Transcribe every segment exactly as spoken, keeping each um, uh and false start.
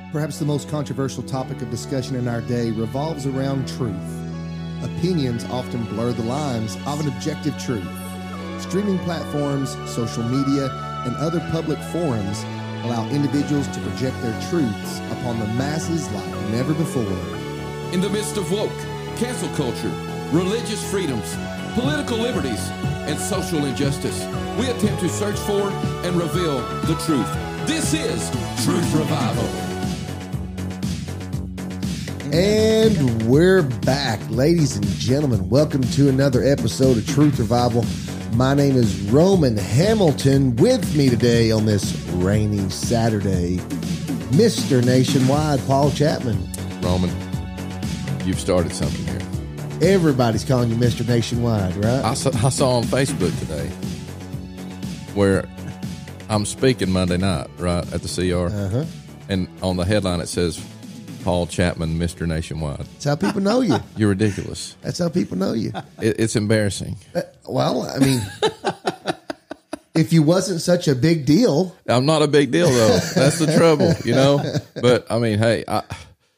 Perhaps the most controversial topic of discussion in our day revolves around truth. Opinions often blur the lines of an objective truth. Streaming platforms, social media, and other public forums allow individuals to project their truths upon the masses like never before. In the midst of woke, cancel culture, religious freedoms, political liberties, and social injustice, we attempt to search for and reveal the truth. This is Truth Revival. And we're back, ladies and gentlemen. Welcome to another episode of Truth Revival. My name is Roman Hamilton. With me today on this rainy Saturday, Mister Nationwide, Paul Chapman. Roman, you've started something here. Everybody's calling you Mister Nationwide, right? I saw, I saw on Facebook today where I'm speaking Monday night, right, at the C R. Uh-huh. And on the headline it says, Paul Chapman, Mister Nationwide. That's how people know you. You're ridiculous. That's how people know you. It, it's embarrassing. Uh, well, I mean, if you wasn't such a big deal. I'm not a big deal, though. That's the trouble, you know? But, I mean, hey, I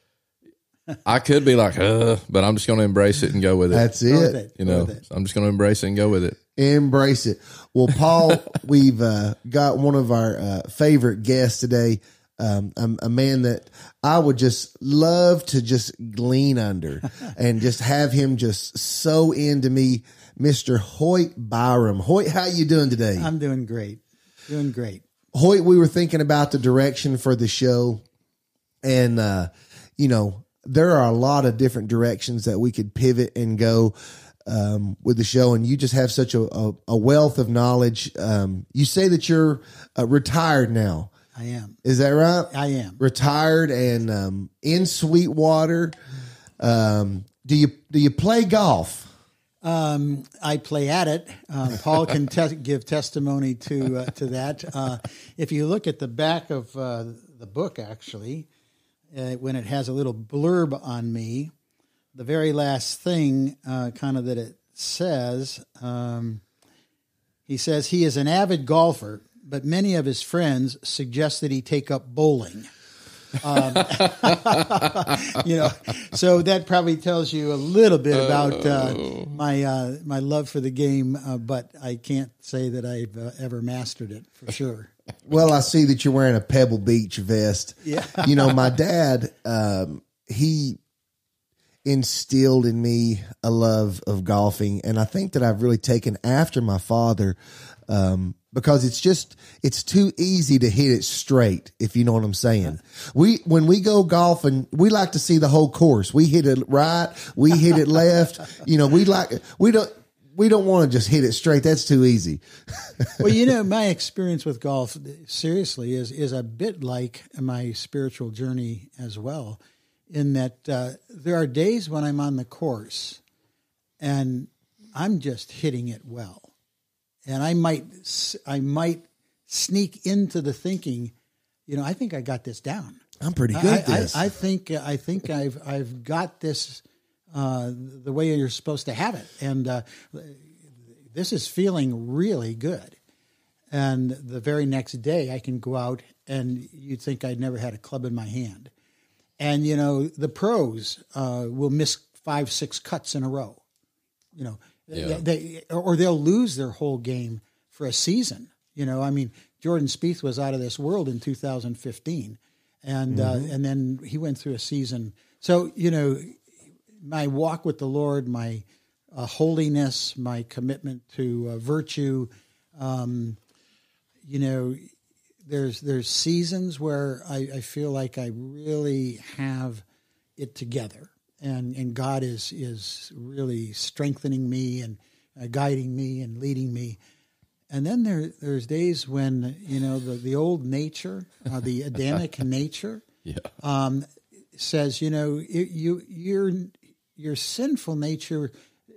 I could be like, uh, but I'm just going to embrace it and go with it. That's it. With it. You know, With it. I'm just going to embrace it and go with it. Embrace it. Well, Paul, we've uh, got one of our uh, favorite guests today, um, a, a man that I would just love to just glean under and just have him just so into me, Mister Hoyt Byram. Hoyt, how you doing today? I'm doing great. Doing great. Hoyt, we were thinking about the direction for the show, and, uh, you know, there are a lot of different directions that we could pivot and go um, with the show, and you just have such a, a, a wealth of knowledge. Um, you say that you're uh, retired now. I am. Is that right? I am. Retired and um, in Sweetwater. Um, do you do you play golf? Um, I play at it. Uh, Paul can te- give testimony to uh, to that. Uh, if you look at the back of uh, the book, actually, uh, when it has a little blurb on me, the very last thing uh, kind of that it says, um, he says he is an avid golfer, but many of his friends suggest that he take up bowling. Um, you know, so that probably tells you a little bit about uh, my uh, my love for the game, uh, but I can't say that I've uh, ever mastered it for sure. Well, I see that you're wearing a Pebble Beach vest. Yeah. You know, my dad, um, he instilled in me a love of golfing, and I think that I've really taken after my father, um, because it's just, it's too easy to hit it straight, if you know what I'm saying. We, when we go golfing, we like to see the whole course. We hit it right, we hit it left. You know, we like, we don't, we don't want to just hit it straight. That's too easy. Well, you know, my experience with golf, seriously, is is a bit like my spiritual journey as well, in that uh, there are days when I'm on the course and I'm just hitting it well. And I might I might sneak into the thinking, you know, I think I got this down. I'm pretty good I, at this. I, I think I think I've I've got this uh, the way you're supposed to have it, and uh, this is feeling really good. And the very next day, I can go out, and you'd think I'd never had a club in my hand. And you know, the pros uh, will miss five, six cuts in a row. You know. Yeah. They, or they'll lose their whole game for a season. You know, I mean, Jordan Spieth was out of this world in two thousand fifteen, and mm-hmm. uh, and then he went through a season. So, you know, my walk with the Lord, my uh, holiness, my commitment to uh, virtue, um, you know, there's there's seasons where I, I feel like I really have it together. And and God is is really strengthening me and uh, guiding me and leading me. And then there there's days when, you know, the, the old nature, uh, the Adamic nature, Yeah. um, says, you know, it, you your your sinful nature.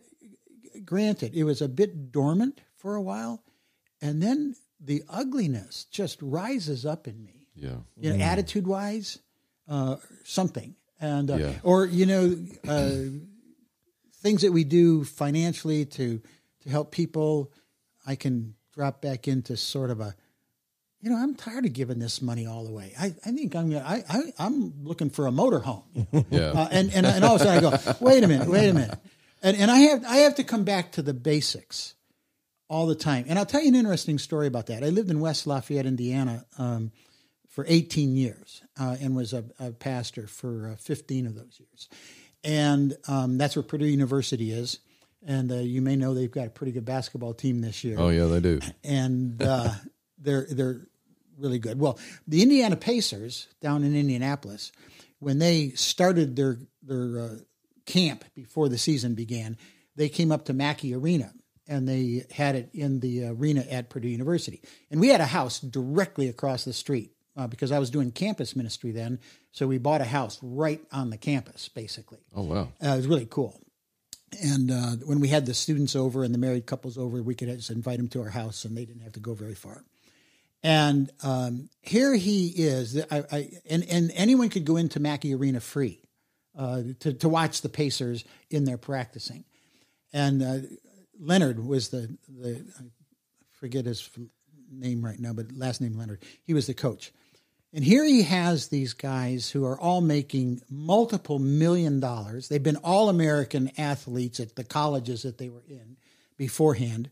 Granted, it was a bit dormant for a while, and then the ugliness just rises up in me. Yeah. You know, mm. attitude wise, uh, something. And uh, Yeah. or you know uh, things that we do financially to to help people, I can drop back into sort of a you know, I'm tired of giving this money all the way. I, I think I'm gonna, I, I I'm looking for a motorhome. You know? Yeah. Uh, and, and and all of a sudden I go, wait a minute, wait a minute, and and I have I have to come back to the basics all the time. And I'll tell you an interesting story about that. I lived in West Lafayette, Indiana, um, for eighteen years, uh, and was a, a pastor for uh, fifteen of those years. And um, that's where Purdue University is. And uh, you may know they've got a pretty good basketball team this year. Oh yeah, they do. And uh, they're they're really good. Well, the Indiana Pacers down in Indianapolis, when they started their their uh, camp before the season began, they came up to Mackey Arena, and they had it in the arena at Purdue University. And we had a house directly across the street uh, because I was doing campus ministry then. So we bought a house right on the campus, basically. Oh wow, uh, it was really cool. And uh, when we had the students over and the married couples over, we could just invite them to our house, and they didn't have to go very far. And um, here he is, I, I, and, and anyone could go into Mackey Arena free uh, to, to watch the Pacers in there practicing. And uh, Leonard was the, the, I forget his name right now, but last name Leonard. He was the coach. And here he has these guys who are all making multiple million dollars. They've been all-American athletes at the colleges that they were in beforehand.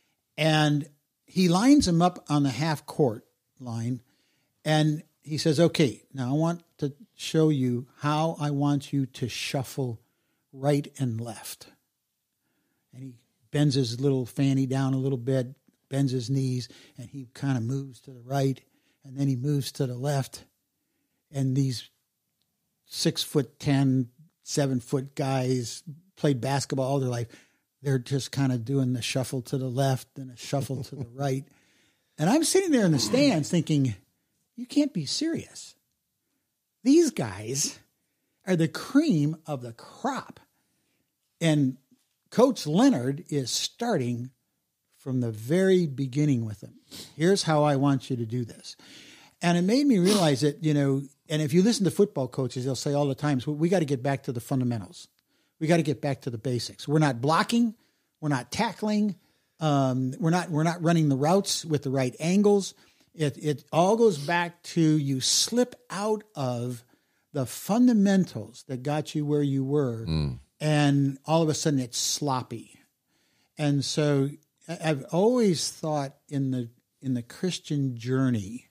And he lines them up on the half-court line, and he says, okay, now I want to show you how I want you to shuffle right and left. And he bends his little fanny down a little bit, bends his knees, and he kind of moves to the right. And then he moves to the left, and these six foot ten, seven foot guys played basketball all their life. They're just kind of doing the shuffle to the left and a shuffle to the right. And I'm sitting there in the stands thinking, you can't be serious. These guys are the cream of the crop. And Coach Leonard is starting from the very beginning with them. Here's how I want you to do this. And it made me realize that, you know, and if you listen to football coaches, they'll say all the time, so we got to get back to the fundamentals. We got to get back to the basics. We're not blocking. We're not tackling. Um, we're not we're not running the routes with the right angles. It it all goes back to you slip out of the fundamentals that got you where you were, mm. and all of a sudden it's sloppy. And so I've always thought in the in the Christian journey,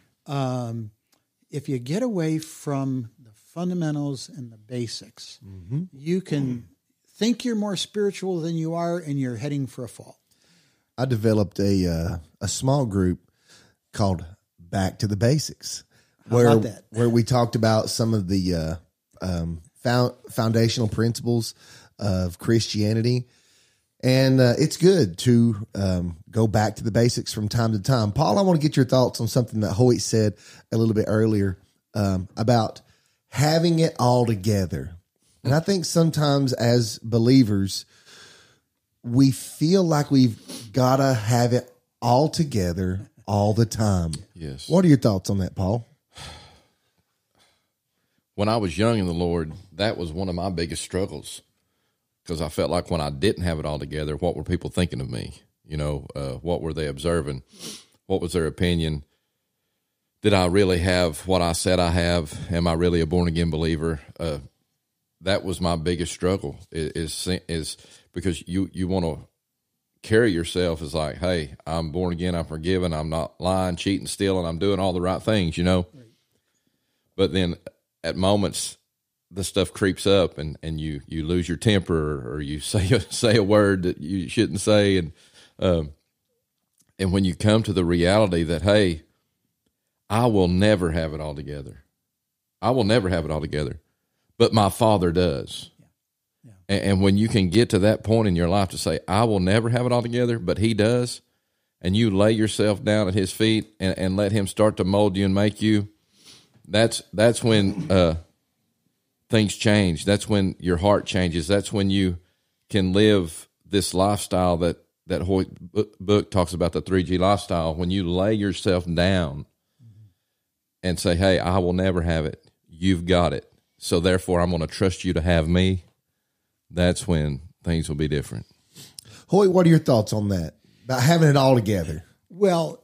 um, if you get away from the fundamentals and the basics, mm-hmm. you can think you're more spiritual than you are, and you're heading for a fall. I developed a uh, a small group called Back to the Basics, How where about that? where we talked about some of the uh, um, found, foundational principles of Christianity. And uh, it's good to um, go back to the basics from time to time. Paul, I want to get your thoughts on something that Hoyt said a little bit earlier um, about having it all together. And I think sometimes as believers, we feel like we've got to have it all together all the time. Yes. What are your thoughts on that, Paul? When I was young in the Lord, that was one of my biggest struggles. Because I felt like when I didn't have it all together, what were people thinking of me? You know, uh, what were they observing? What was their opinion? Did I really have what I said I have? Am I really a born-again believer? Uh, that was my biggest struggle, is is, is because you, you want to carry yourself as like, hey, I'm born again, I'm forgiven, I'm not lying, cheating, stealing, I'm doing all the right things, you know? Right. But then at moments, the stuff creeps up, and, and you, you lose your temper, or you say a, say a word that you shouldn't say, and um, and when you come to the reality that, hey, I will never have it all together. I will never have it all together, but my Father does. Yeah. Yeah. And, and when you can get to that point in your life to say, I will never have it all together, but He does, and you lay yourself down at His feet and, and let Him start to mold you and make you, that's that's when uh, things change. That's when your heart changes. That's when you can live this lifestyle that, that Hoyt book talks about, the three G lifestyle. When you lay yourself down mm-hmm. and say, hey, I will never have it. You've got it. So therefore, I'm going to trust you to have me. That's when things will be different. Hoyt, what are your thoughts on that, about having it all together? Well,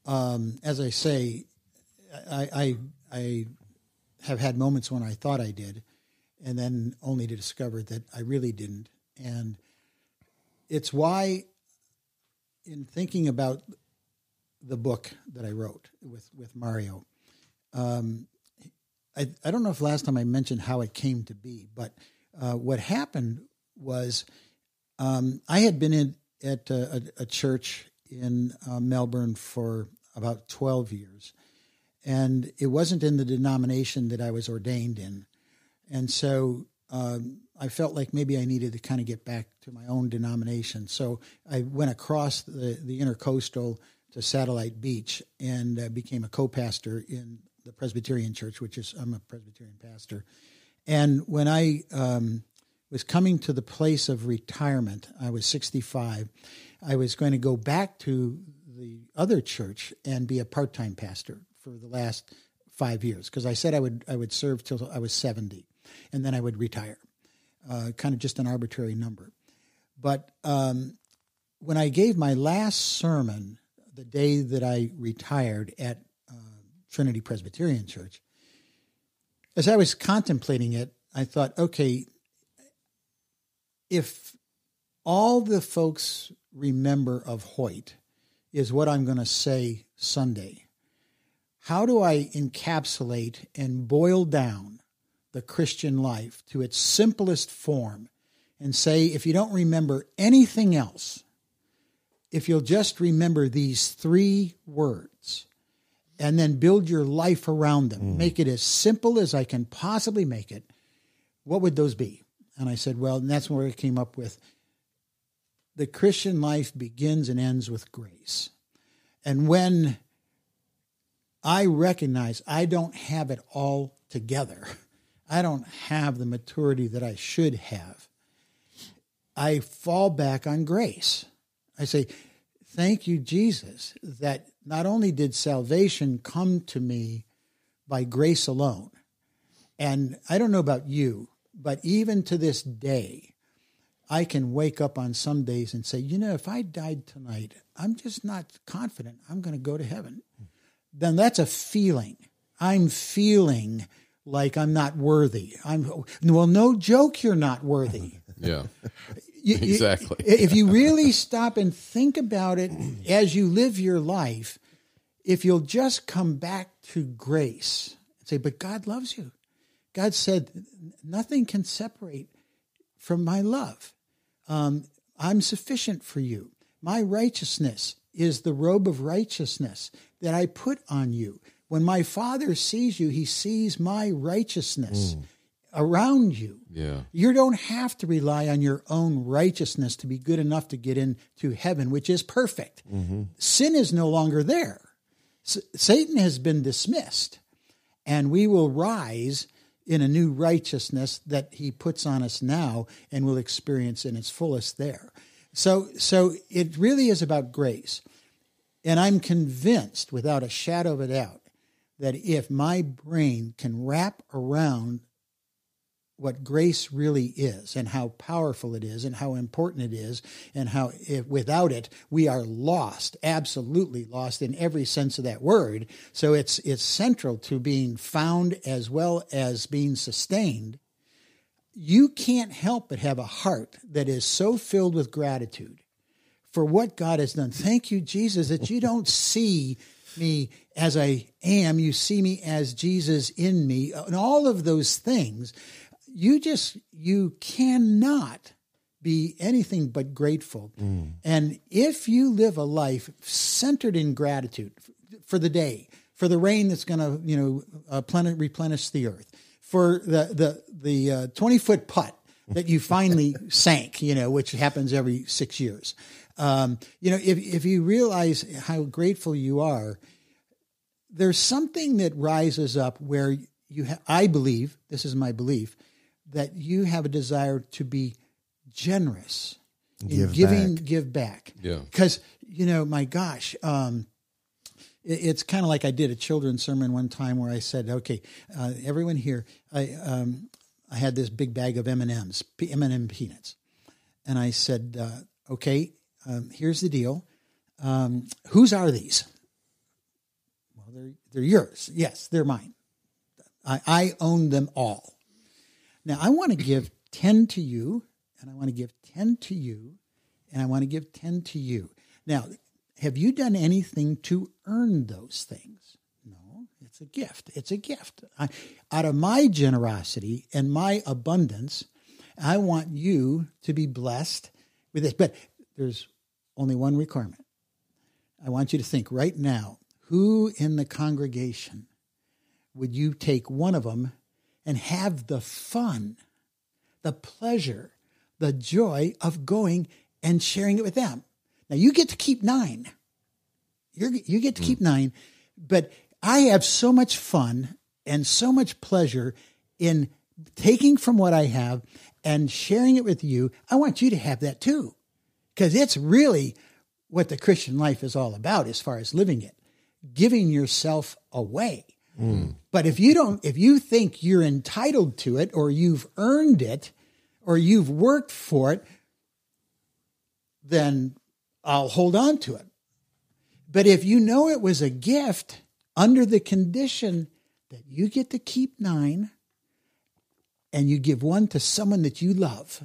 um, as I say, I, I I have had moments when I thought I did, and then only to discover that I really didn't. And it's why, in thinking about the book that I wrote with, with Mario, um, I, I don't know if last time I mentioned how it came to be, but uh, what happened was um, I had been in at a, a church in uh, Melbourne for about twelve years, and it wasn't in the denomination that I was ordained in. And so um, I felt like maybe I needed to kind of get back to my own denomination. So I went across the, the intercoastal to Satellite Beach and uh, became a co-pastor in the Presbyterian Church, which is, I'm a Presbyterian pastor. And when I um, was coming to the place of retirement, I was sixty-five, I was going to go back to the other church and be a part-time pastor for the last five years, because I said I would I would serve till I was seventy, and then I would retire, uh, kind of just an arbitrary number. But um, when I gave my last sermon the day that I retired at uh, Trinity Presbyterian Church, as I was contemplating it, I thought, okay, if all the folks remember of Hoyt is what I'm going to say Sunday, how do I encapsulate and boil down the Christian life to its simplest form and say, if you don't remember anything else, if you'll just remember these three words and then build your life around them, mm. make it as simple as I can possibly make it, what would those be? And I said, well, and that's where I came up with the Christian life begins and ends with grace. And when I recognize I don't have it all together, I don't have the maturity that I should have, I fall back on grace. I say, thank you, Jesus, that not only did salvation come to me by grace alone, and I don't know about you, but even to this day, I can wake up on some days and say, you know, if I died tonight, I'm just not confident I'm going to go to heaven. Then that's a feeling. I'm feeling like I'm not worthy. I'm well, no joke, you're not worthy. Yeah, you, exactly. You, if you really stop and think about it as you live your life, if you'll just come back to grace and say, but God loves you. God said, nothing can separate from my love. Um, I'm sufficient for you. My righteousness is the robe of righteousness that I put on you. When my Father sees you, he sees my righteousness mm. around you. Yeah. You don't have to rely on your own righteousness to be good enough to get into heaven, which is perfect. Mm-hmm. Sin is no longer there. S- Satan has been dismissed, and we will rise in a new righteousness that he puts on us now, and we'll experience in its fullest there. So, so it really is about grace. And I'm convinced, without a shadow of a doubt, that if my brain can wrap around what grace really is and how powerful it is and how important it is and how if without it we are lost, absolutely lost in every sense of that word. So it's it's central to being found as well as being sustained. You can't help but have a heart that is so filled with gratitude for what God has done. Thank you, Jesus, that you don't see me as I am. You see me as Jesus in me. And all of those things, you just, you cannot be anything but grateful. Mm. And if you live a life centered in gratitude for the day, for the rain that's going to, you know, uh, planet, replenish the earth, for the the the uh, twenty foot putt that you finally sank, you know, which happens every six years. Um, you know, if if you realize how grateful you are, there's something that rises up where you, ha- I believe, this is my belief, that you have a desire to be generous in give giving, back. give back. Yeah. Because, you know, my gosh, um, it, it's kind of like I did a children's sermon one time where I said, okay, uh, everyone here, I um, I had this big bag of M and M's, M and M peanuts. And I said, uh, okay, um, here's the deal. Um, whose are these? they're, they're yours. Yes, they're mine. I, I own them all. Now, I want to give ten to you, and I want to give ten to you, and I want to give ten to you. Now, have you done anything to earn those things? No, it's a gift. It's a gift. I, out of my generosity and my abundance, I want you to be blessed with this. But there's only one requirement. I want you to think right now, who in the congregation would you take one of them and have the fun, the pleasure, the joy of going and sharing it with them? Now, you get to keep nine. You're, you get to mm. keep nine, but I have so much fun and so much pleasure in taking from what I have and sharing it with you. I want you to have that too, because it's really what the Christian life is all about as far as living it, giving yourself away. Mm. But if you don't, if you think you're entitled to it, or you've earned it, or you've worked for it, then I'll hold on to it. But if you know it was a gift under the condition that you get to keep nine and you give one to someone that you love.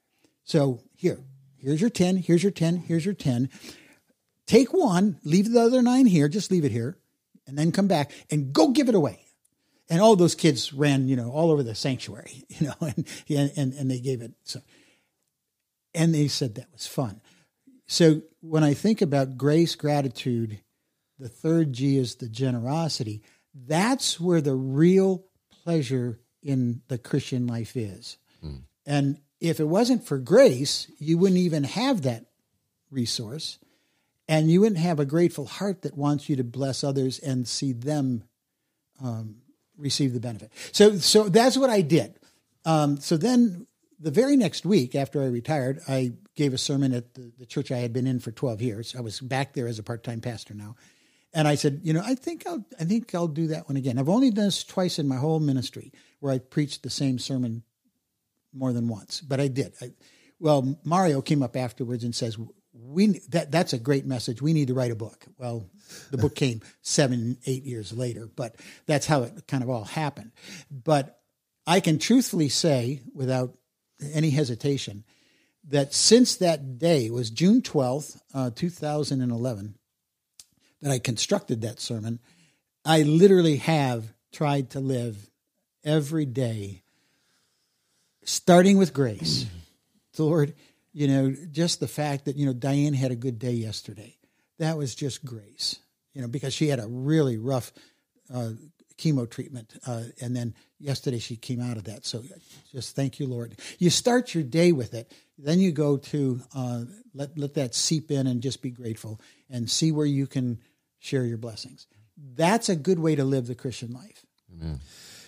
So here, here's your ten, here's your ten, here's your ten. Take one, leave the other nine here, just leave it here, and then come back and go give it away. And all those kids ran, you know, all over the sanctuary, you know, and and, and they gave it. So, and they said that was fun. So when I think about grace, gratitude, the third G is the generosity. That's where the real pleasure in the Christian life is. Mm. And if it wasn't for grace, you wouldn't even have that resource. And you wouldn't have a grateful heart that wants you to bless others and see them um, receive the benefit. So so that's what I did. Um, so then the very next week after I retired, I gave a sermon at the, the church I had been in for twelve years. I was back there as a part-time pastor now. And I said, you know, I think I'll I think I'll do that one again. I've only done this twice in my whole ministry where I preached the same sermon more than once, but I did. I, well, Mario came up afterwards and says, "We that that's a great message. We need to write a book." Well, the book came seven, eight years later, but that's how it kind of all happened. But I can truthfully say, without any hesitation, that since that day was June twelfth, uh, two thousand eleven, that I constructed that sermon, I literally have tried to live every day, starting with grace. Lord, you know, just the fact that, you know, Diane had a good day yesterday, that was just grace, you know, because she had a really rough uh, chemo treatment. Uh, and then yesterday she came out of that. So just thank you, Lord. You start your day with it. Then you go to uh, let, let that seep in and just be grateful and see where you can share your blessings. That's a good way to live the Christian life. Amen.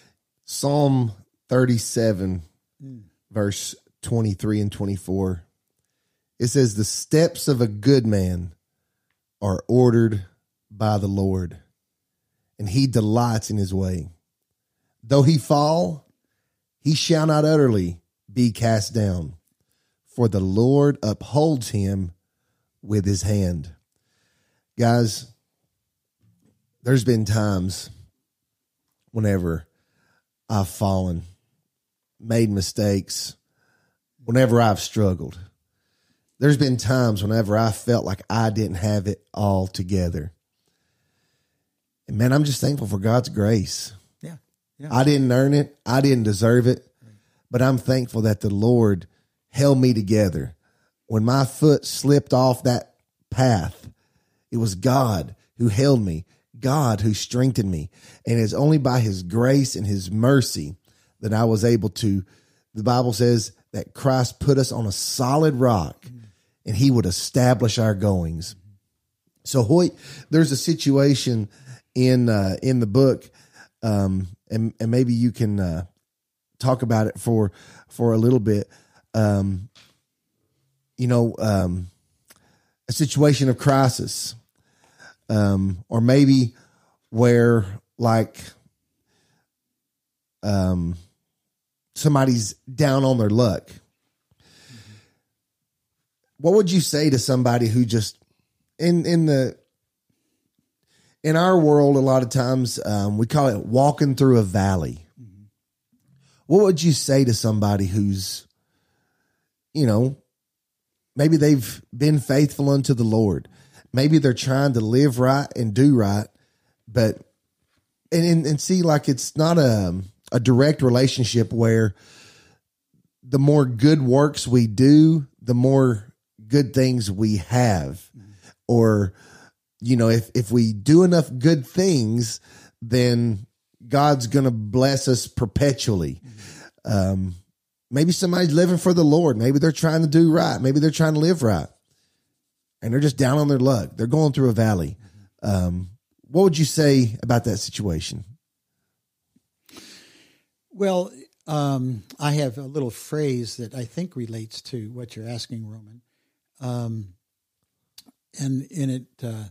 Psalm thirty-seven, mm. verse twenty-three and twenty-four. It says, "The steps of a good man are ordered by the Lord, and he delights in his way. Though he fall, he shall not utterly be cast down, for the Lord upholds him with his hand." Guys, there's been times whenever I've fallen, made mistakes, whenever I've struggled. There's been times whenever I felt like I didn't have it all together. And man, I'm just thankful for God's grace. Yeah. yeah. I didn't earn it. I didn't deserve it. But I'm thankful that the Lord held me together. When my foot slipped off that path, it was God who held me, God who strengthened me. And it's only by his grace and his mercy that I was able to, the Bible says that Christ put us on a solid rock and he would establish our goings. So Hoyt, there's a situation in uh, in the book, um, and, and maybe you can uh, talk about it for for a little bit. Um, you know, um, a situation of crisis, um, or maybe where like um, somebody's down on their luck. What would you say to somebody who just in in the in our world, a lot of times um, we call it walking through a valley. Mm-hmm. What would you say to somebody who's, you know, maybe they've been faithful unto the Lord. Maybe they're trying to live right and do right, but and and, and see, like, it's not a a direct relationship where the more good works we do, the more good things we have. Mm-hmm. Or, you know, if if we do enough good things, then God's going to bless us perpetually. Mm-hmm. Um, maybe somebody's living for the Lord. Maybe they're trying to do right. Maybe they're trying to live right. And they're just down on their luck. They're going through a valley. Um, what would you say about that situation? Well, um, I have a little phrase that I think relates to what you're asking, Roman. Um, and in it, uh,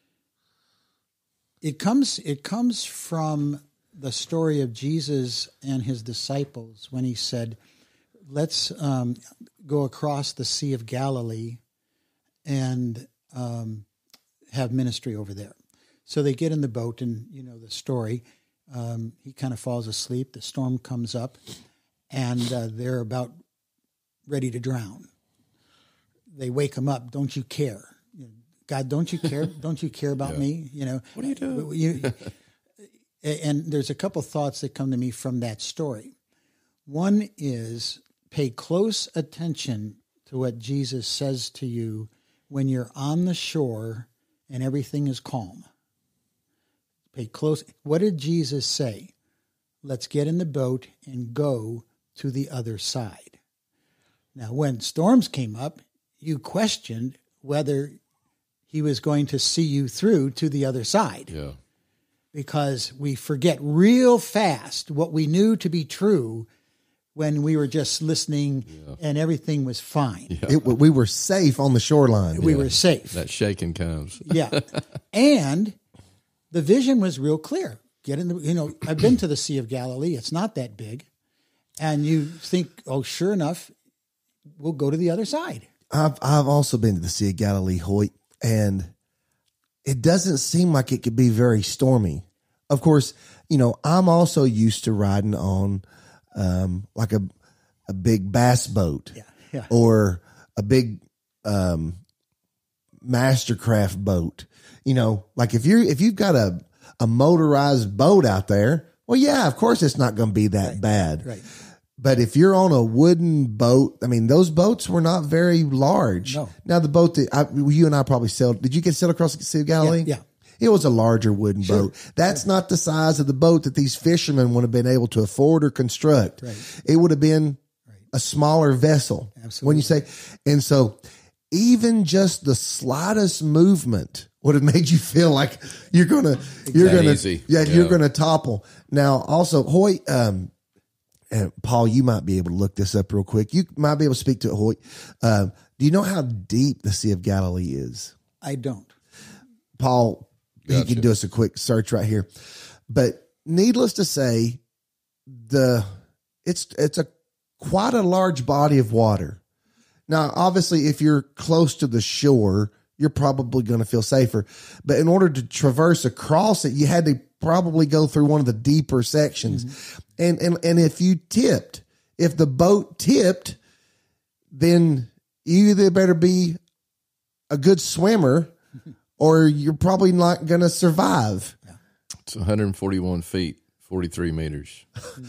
it comes it comes from the story of Jesus and his disciples when he said, "Let's um, go across the Sea of Galilee and um, have ministry over there." So they get in the boat, and you know the story. Um, he kind of falls asleep. The storm comes up, and uh, they're about ready to drown. They wake him up. "Don't you care? God, don't you care? Don't you care about yeah. me? You know, what are you doing?" You, and there's a couple thoughts that come to me from that story. One is, pay close attention to what Jesus says to you when you're on the shore and everything is calm. Pay close. What did Jesus say? Let's get in the boat and go to the other side. Now, when storms came up, you questioned whether he was going to see you through to the other side. Yeah. Because we forget real fast what we knew to be true when we were just listening yeah. and everything was fine. Yeah. It, we were safe on the shoreline. We yeah. were safe. That shaking comes. Yeah. And the vision was real clear. Get in the, you know, I've been to the Sea of Galilee. It's not that big. And you think, oh, sure enough, we'll go to the other side. I've, I've also been to the Sea of Galilee, Hoyt, and it doesn't seem like it could be very stormy. Of course, you know, I'm also used to riding on um, like a a big bass boat yeah, yeah. or a big um, Mastercraft boat. You know, like if you're if you've got a a motorized boat out there, well, yeah, of course it's not going to be that right, bad. Right. But if you're on a wooden boat, I mean, those boats were not very large. No. Now, the boat that I, you and I probably sailed, did you get sailed across the Sea of Galilee? Yeah. yeah. It was a larger wooden Sure. boat. That's yeah. not the size of the boat that these fishermen would have been able to afford or construct. Right. It would have been right. a smaller vessel. Absolutely. When you say, and so even just the slightest movement would have made you feel like you're going to, you're going to, yeah, yeah, you're going to topple. Now, also, Hoyt, um, and Paul, you might be able to look this up real quick. You might be able to speak to it, Hoyt. Um, do you know how deep the Sea of Galilee is? I don't. Paul, Gotcha. he can do us a quick search right here. But needless to say, the it's it's a quite a large body of water. Now, obviously, if you're close to the shore, you're probably going to feel safer. But in order to traverse across it, you had to probably go through one of the deeper sections. Mm-hmm. And, and, and if you tipped, if the boat tipped, then you either better be a good swimmer or you're probably not going to survive. It's one hundred forty-one feet, forty-three meters.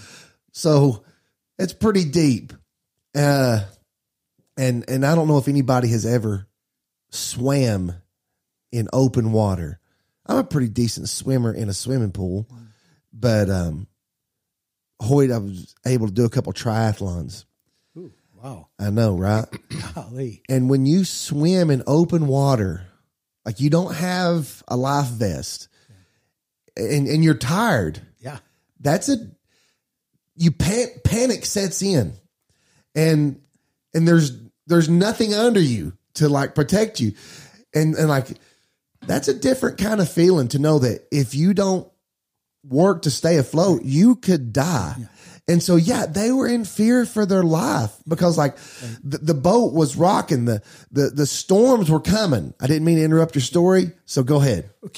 So it's pretty deep. Uh, and, and I don't know if anybody has ever swam in open water. I'm a pretty decent swimmer in a swimming pool, but um, Hoyt, I was able to do a couple triathlons. Ooh, wow. I know, right? Golly. And when you swim in open water, like you don't have a life vest yeah. and, and you're tired. Yeah. That's a, you pan, panic sets in and, and there's, there's nothing under you to like protect you. And, and like, that's a different kind of feeling to know that if you don't work to stay afloat, you could die. Yeah. And so, yeah, they were in fear for their life because like right. the, the boat was rocking. The, the, the storms were coming. I didn't mean to interrupt your story. So go ahead. Okay.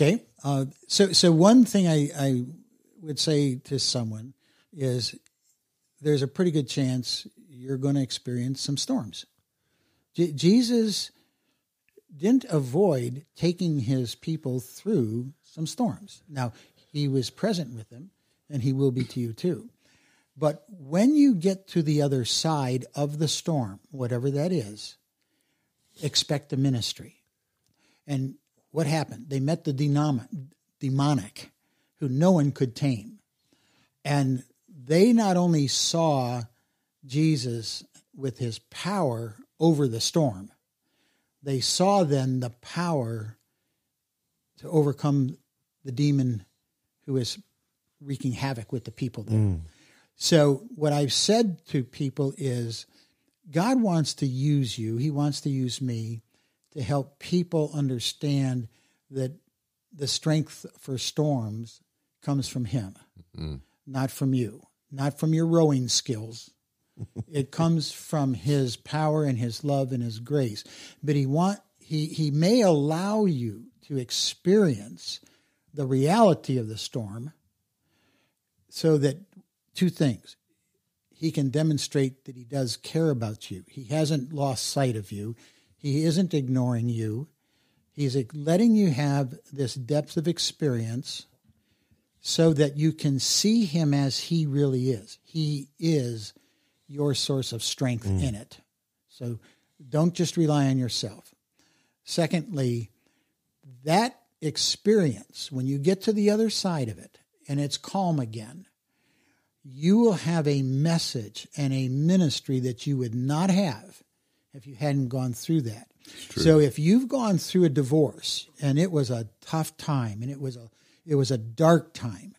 Uh, so, so one thing I, I would say to someone is there's a pretty good chance you're going to experience some storms. J- Jesus didn't avoid taking his people through some storms. Now, he was present with them, and he will be to you too. But when you get to the other side of the storm, whatever that is, expect a ministry. And what happened? They met the demonic, who no one could tame. And they not only saw Jesus with his power over the storm, they saw then the power to overcome the demon who is wreaking havoc with the people there. Mm. So what I've said to people is God wants to use you. He wants to use me to help people understand that the strength for storms comes from him, mm-hmm. not from you, not from your rowing skills. It comes from his power and his love and his grace. But he want he he may allow you to experience the reality of the storm so that two things. He can demonstrate that he does care about you. He hasn't lost sight of you. He isn't ignoring you. He's letting you have this depth of experience so that you can see him as he really is. He is your source of strength mm. in it. So don't just rely on yourself. Secondly, that experience, when you get to the other side of it and it's calm again, you will have a message and a ministry that you would not have if you hadn't gone through that. So if you've gone through a divorce and it was a tough time and it was a it was a dark time,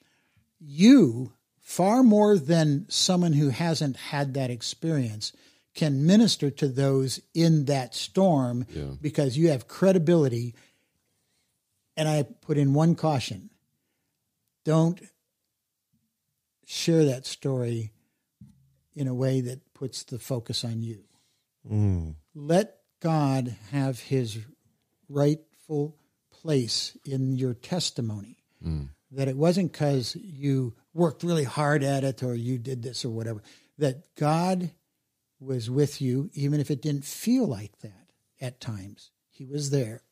you, far more than someone who hasn't had that experience, can minister to those in that storm yeah. because you have credibility. And I put in one caution. Don't share that story in a way that puts the focus on you. Mm. Let God have his rightful place in your testimony. Mm. That it wasn't because you worked really hard at it or you did this or whatever. That God was with you, even if it didn't feel like that at times. He was there.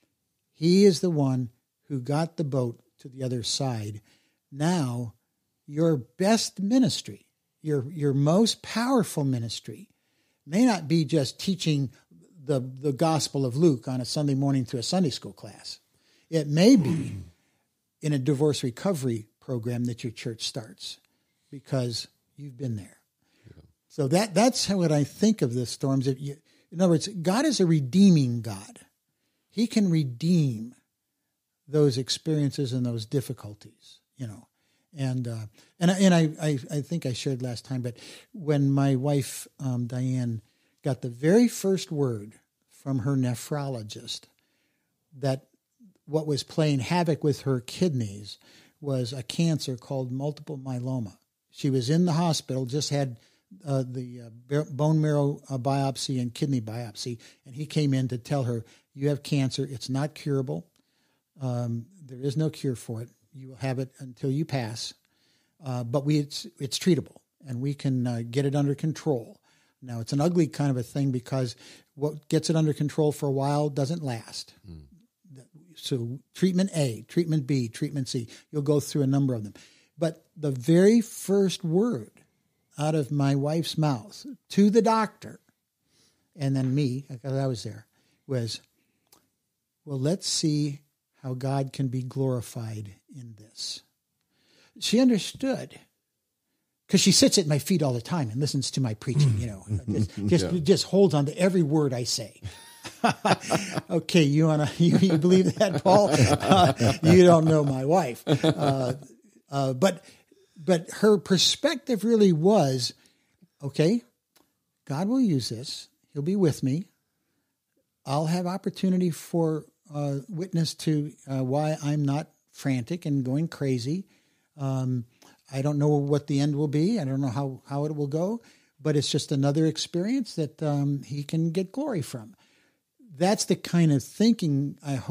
He is the one who got the boat to the other side. Now, your best ministry, your your most powerful ministry, may not be just teaching the, the Gospel of Luke on a Sunday morning to a Sunday school class. It may be in a divorce recovery program that your church starts because you've been there. Yeah. So that that's how what I think of the storms. If you, in other words, God is a redeeming God. He can redeem those experiences and those difficulties, you know. And uh, and and I, I I think I shared last time, but when my wife um, Diane got the very first word from her nephrologist that what was playing havoc with her kidneys was a cancer called multiple myeloma. She was in the hospital, just had uh, the uh, bone marrow uh, biopsy and kidney biopsy, and he came in to tell her, you have cancer. It's not curable. Um, there is no cure for it. You will have it until you pass, uh, but we it's it's treatable, and we can uh, get it under control. Now, it's an ugly kind of a thing because what gets it under control for a while doesn't last. Mm. So treatment A, treatment B, treatment C, you'll go through a number of them. But the very first word out of my wife's mouth to the doctor, and then me, because I was there, was, well, let's see how God can be glorified in this. She understood, because she sits at my feet all the time and listens to my preaching, you know, just just, yeah. just holds on to every word I say. Okay, you wanna you, you believe that, Paul? Uh, you don't know my wife, uh, uh, but but her perspective really was, okay, God will use this. He'll be with me. I'll have opportunity for uh, witness to uh, why I'm not frantic and going crazy. Um, I don't know what the end will be. I don't know how, how it will go, but it's just another experience that um, he can get glory from. That's the kind of thinking I hope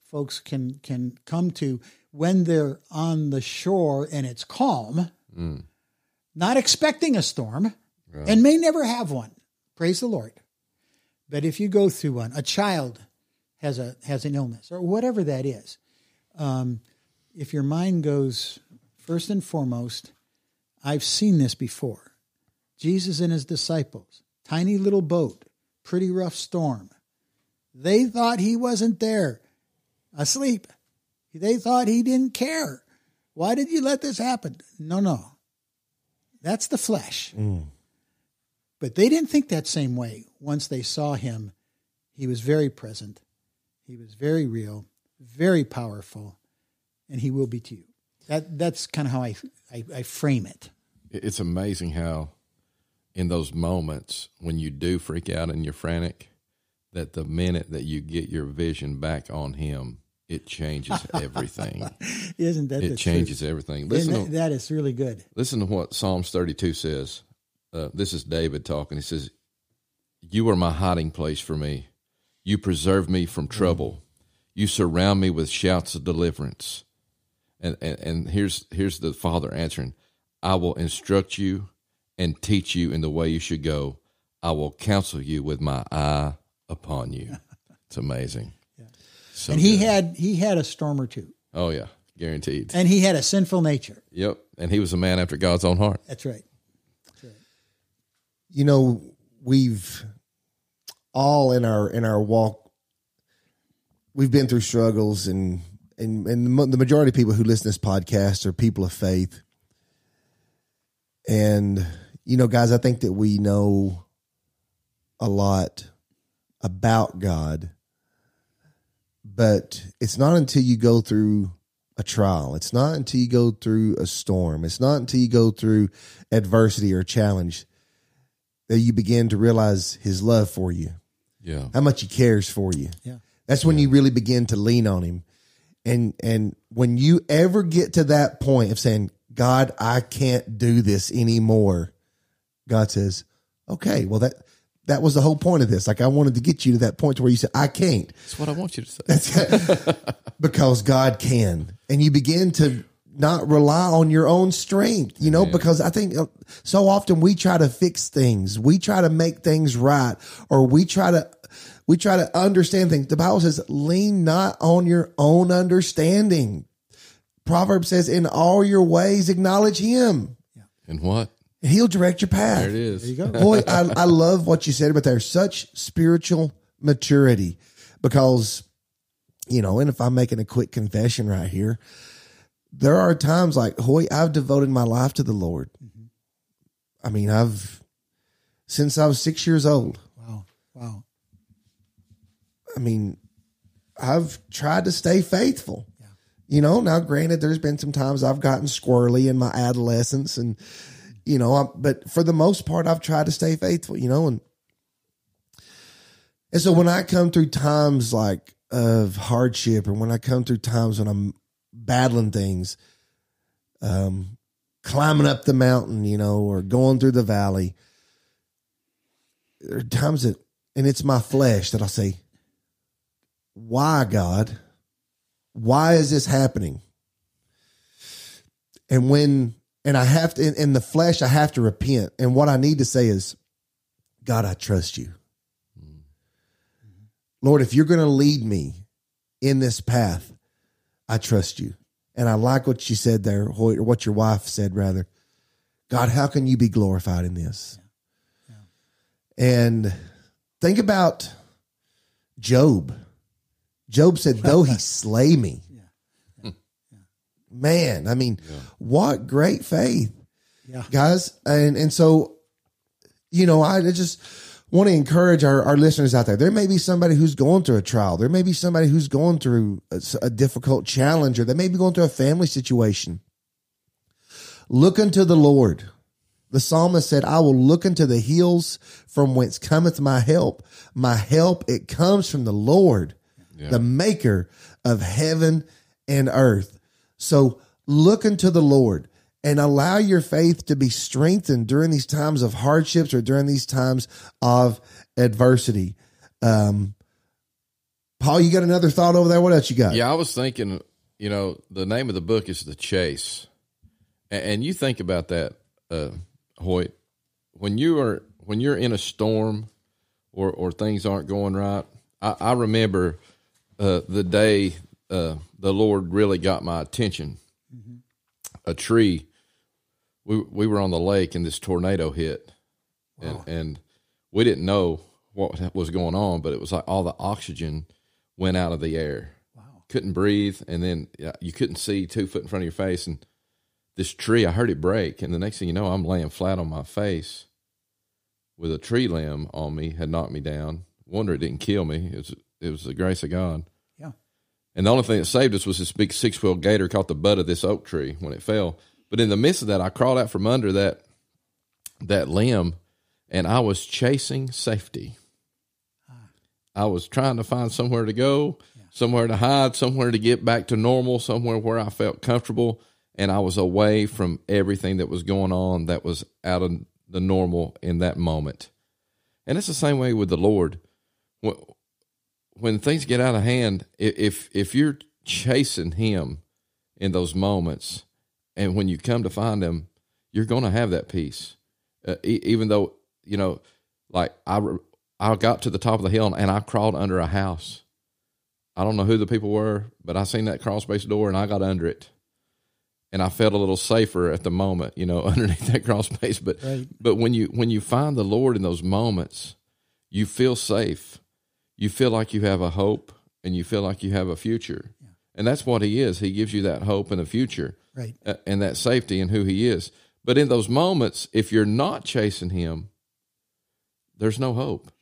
folks can can come to when they're on the shore and it's calm, mm. not expecting a storm, right. and may never have one. Praise the Lord. But if you go through one, a child has a has an illness or whatever that is, um, if your mind goes first and foremost, I've seen this before. Jesus and his disciples, tiny little boat, pretty rough storm. They thought he wasn't there, asleep. They thought he didn't care. Why did you let this happen? No, no. That's the flesh. Mm. But they didn't think that same way. Once they saw him, he was very present. He was very real, very powerful, and he will be to you. That That's kind of how I, I, I frame it. It's amazing how in those moments when you do freak out and you're frantic, that the minute that you get your vision back on him, it changes everything. Isn't that It the changes truth? everything. Listen that, to, that is really good. Listen to what Psalms thirty-two says. Uh, this is David talking. He says, "You are my hiding place for me. You preserve me from trouble. You surround me with shouts of deliverance." And, and, and here's, here's the Father answering, "I will instruct you and teach you in the way you should go. I will counsel you with my eye upon you." It's amazing. Yeah. So and he good. had he had a storm or two. Oh, yeah, guaranteed. And he had a sinful nature. Yep, and he was a man after God's own heart. That's right. That's right. You know, we've all in our in our walk, we've been through struggles, and and, and the majority of people who listen to this podcast are people of faith. And, you know, guys, I think that we know a lot about God, but it's not until you go through a trial. It's not until you go through a storm. It's not until you go through adversity or challenge that you begin to realize his love for you. Yeah. How much he cares for you. Yeah. That's when yeah. you really begin to lean on him. And, and when you ever get to that point of saying, God, I can't do this anymore, God says, okay, well, that, that was the whole point of this. Like, I wanted to get you to that point to where you said, I can't. That's what I want you to say. That's because God can. And you begin to not rely on your own strength, you know, yeah. because I think so often we try to fix things. We try to make things right, or we try to, we try to understand things. The Bible says, lean not on your own understanding. Proverbs says, in all your ways, acknowledge him. Yeah. And what? And he'll direct your path. There it is. There you go. Boy, I, I love what you said about there's such spiritual maturity, because, you know, and if I'm making a quick confession right here, there are times like, Hoy, I've devoted my life to the Lord. Mm-hmm. I mean, I've, since I was six years old. Wow. Wow. I mean, I've tried to stay faithful. Yeah. You know, now granted, there's been some times I've gotten squirrely in my adolescence, and, you know, I, but for the most part, I've tried to stay faithful, you know, and, and so when I come through times like of hardship, or when I come through times when I'm battling things, um, climbing up the mountain, you know, or going through the valley, there are times that, and it's my flesh that I'll say, why, God? Why is this happening? And when, and I have to, in, in the flesh, I have to repent. And what I need to say is, God, I trust you. Mm-hmm. Lord, if you're going to lead me in this path, I trust you. And I like what you said there, or what your wife said, rather. God, how can you be glorified in this? Yeah. Yeah. And think about Job. Job said, though he slay me. Yeah. Yeah. Yeah. Man, I mean, yeah. what great faith, yeah. guys. And, and so, you know, I just want to encourage our, our listeners out there. There may be somebody who's going through a trial. There may be somebody who's going through a, a difficult challenge, or they may be going through a family situation. Look unto the Lord. The psalmist said, I will look unto the hills from whence cometh my help. My help, it comes from the Lord, yeah. the maker of heaven and earth. So look unto the Lord and allow your faith to be strengthened during these times of hardships, or during these times of adversity. Um, Paul, you got another thought over there? What else you got? Yeah, I was thinking, you know, the name of the book is The Chase. And, and you think about that, uh, Hoyt, when you are, when you're in a storm or, or things aren't going right. I, I remember, uh, the day, uh, the Lord really got my attention. Mm-hmm. A tree, we, we were on the lake and this tornado hit. Wow. and, and we didn't know what was going on, but it was like all the oxygen went out of the air. Wow. Couldn't breathe. And then you couldn't see two foot in front of your face. And this tree, I heard it break. And the next thing you know, I'm laying flat on my face with a tree limb on me, had knocked me down. Wonder it didn't kill me. It was, it was the grace of God. Yeah. And the only thing that saved us was this big six-wheel gator caught the butt of this oak tree when it fell. But in the midst of that, I crawled out from under that, that limb, and I was chasing safety. I was trying to find somewhere to go, yeah. somewhere to hide, somewhere to get back to normal, somewhere where I felt comfortable, and I was away from everything that was going on that was out of the normal in that moment. And it's the same way with the Lord. When, when things get out of hand, if if you're chasing Him in those moments, and when you come to find Him, you're going to have that peace. Uh, e- even though, you know, like I... Re- I got to the top of the hill and I crawled under a house. I don't know who the people were, but I seen that crawl space door and I got under it. And I felt a little safer at the moment, you know, underneath that crawl space. But right. but when you when you find the Lord in those moments, you feel safe. You feel like you have a hope and you feel like you have a future. Yeah. And that's what He is. He gives you that hope and a future. Right. Uh, and that safety in who He is. But in those moments, if you're not chasing Him, there's no hope.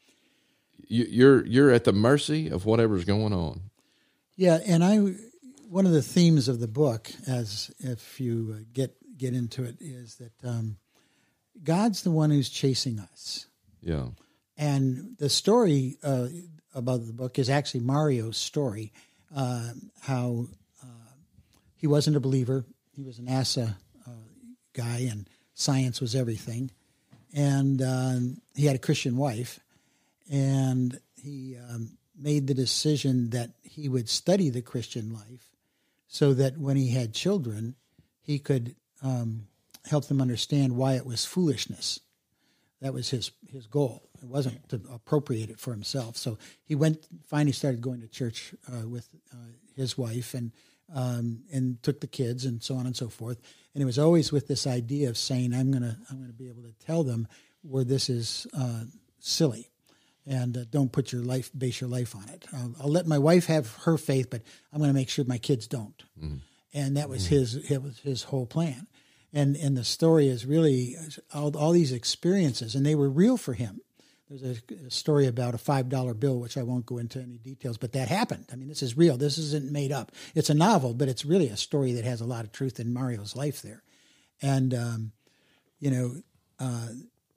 You're you're at the mercy of whatever's going on. Yeah, and I one of the themes of the book, as if you get get into it, is that um, God's the one who's chasing us. Yeah, and the story uh, about the book is actually Mario's story. Uh, how uh, he wasn't a believer; he was an NASA uh, guy, and science was everything. And uh, he had a Christian wife. And he um, made the decision that he would study the Christian life so that when he had children, he could um, help them understand why it was foolishness. That was his, his goal. It wasn't to appropriate it for himself. So he went, finally started going to church uh, with uh, his wife and um, and took the kids and so on and so forth. And it was always with this idea of saying, I'm going to I'm going to be able to tell them where this is uh, silly. And uh, don't put your life, base your life on it. I'll, I'll let my wife have her faith, but I'm going to make sure my kids don't. Mm. And that was mm. his, it was his whole plan. And and the story is really all, all these experiences, and they were real for him. There's a, a story about a five dollar bill, which I won't go into any details, but that happened. I mean, this is real. This isn't made up. It's a novel, but it's really a story that has a lot of truth in Mario's life there. And, um, you know, uh,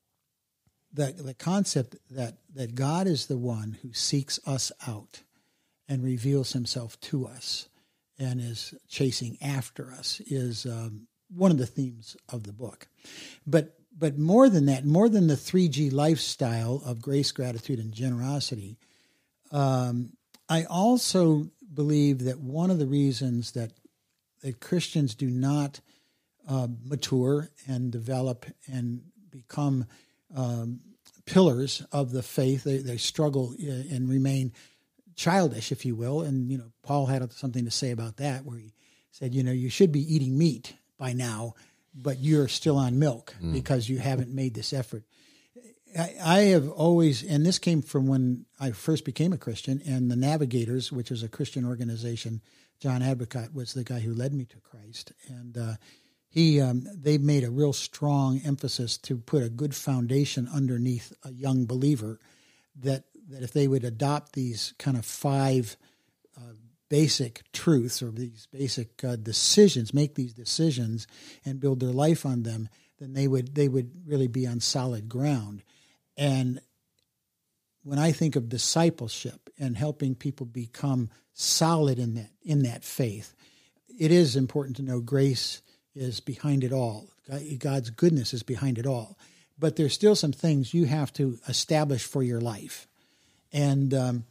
The the concept that, that God is the one who seeks us out and reveals Himself to us and is chasing after us is um, one of the themes of the book. But but more than that, more than the three G lifestyle of grace, gratitude, and generosity, um, I also believe that one of the reasons that, that Christians do not uh, mature and develop and become Um, pillars of the faith. They, they struggle and remain childish, if you will. And, you know, Paul had something to say about that, where he said, you know, you should be eating meat by now, but you're still on milk mm. because you haven't made this effort. I, I have always, and this came from when I first became a Christian, and the Navigators, which is a Christian organization, John Advocat was the guy who led me to Christ. And, uh, He, um, they made a real strong emphasis to put a good foundation underneath a young believer, that that if they would adopt these kind of five uh, basic truths or these basic uh, decisions, make these decisions and build their life on them, then they would they would really be on solid ground. And when I think of discipleship and helping people become solid in that in that faith, it is important to know grace is behind it all. God's goodness is behind it all. But there's still some things you have to establish for your life. And um,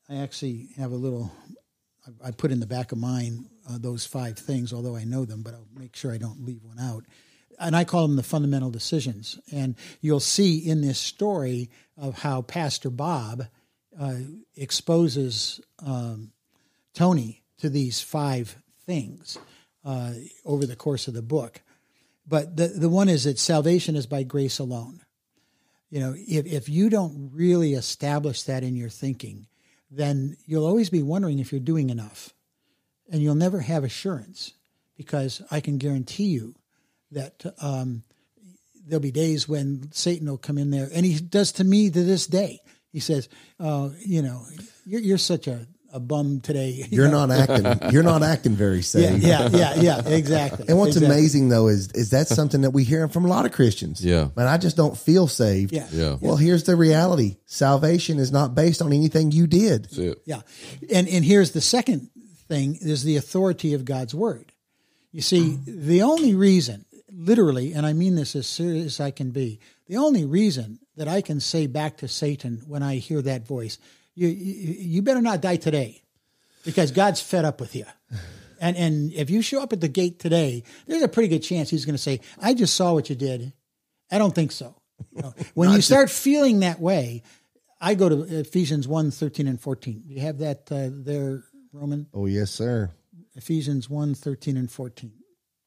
I actually have a little, I, I put in the back of mine uh, those five things, although I know them, but I'll make sure I don't leave one out. And I call them the fundamental decisions. And you'll see in this story of how Pastor Bob uh, exposes um, Tony to these five things uh, over the course of the book. But the, the one is that salvation is by grace alone. You know, if, if you don't really establish that in your thinking, then you'll always be wondering if you're doing enough. And you'll never have assurance, because I can guarantee you that um, there'll be days when Satan will come in there, and he does to me to this day. He says, uh, you know, you're, you're such a, a bum today. You You're know? not acting. You're not acting very safe. Yeah, yeah, yeah, yeah, exactly. And what's exactly. amazing though is is that's something that we hear from a lot of Christians. Yeah. Man, I just don't feel saved. Yeah. Yeah. Well, here's the reality: salvation is not based on anything you did. That's it. Yeah. And and here's the second thing, is the authority of God's word. You see, the only reason, literally, and I mean this as serious as I can be, the only reason that I can say back to Satan when I hear that voice, you you, you better not die today, because God's fed up with you. And and if you show up at the gate today, there's a pretty good chance he's going to say, I just saw what you did. I don't think so. You know, when you start feeling that way, I go to Ephesians one, thirteen and fourteen. Do you have that uh, there, Roman? Oh yes, sir. Ephesians one, thirteen and fourteen.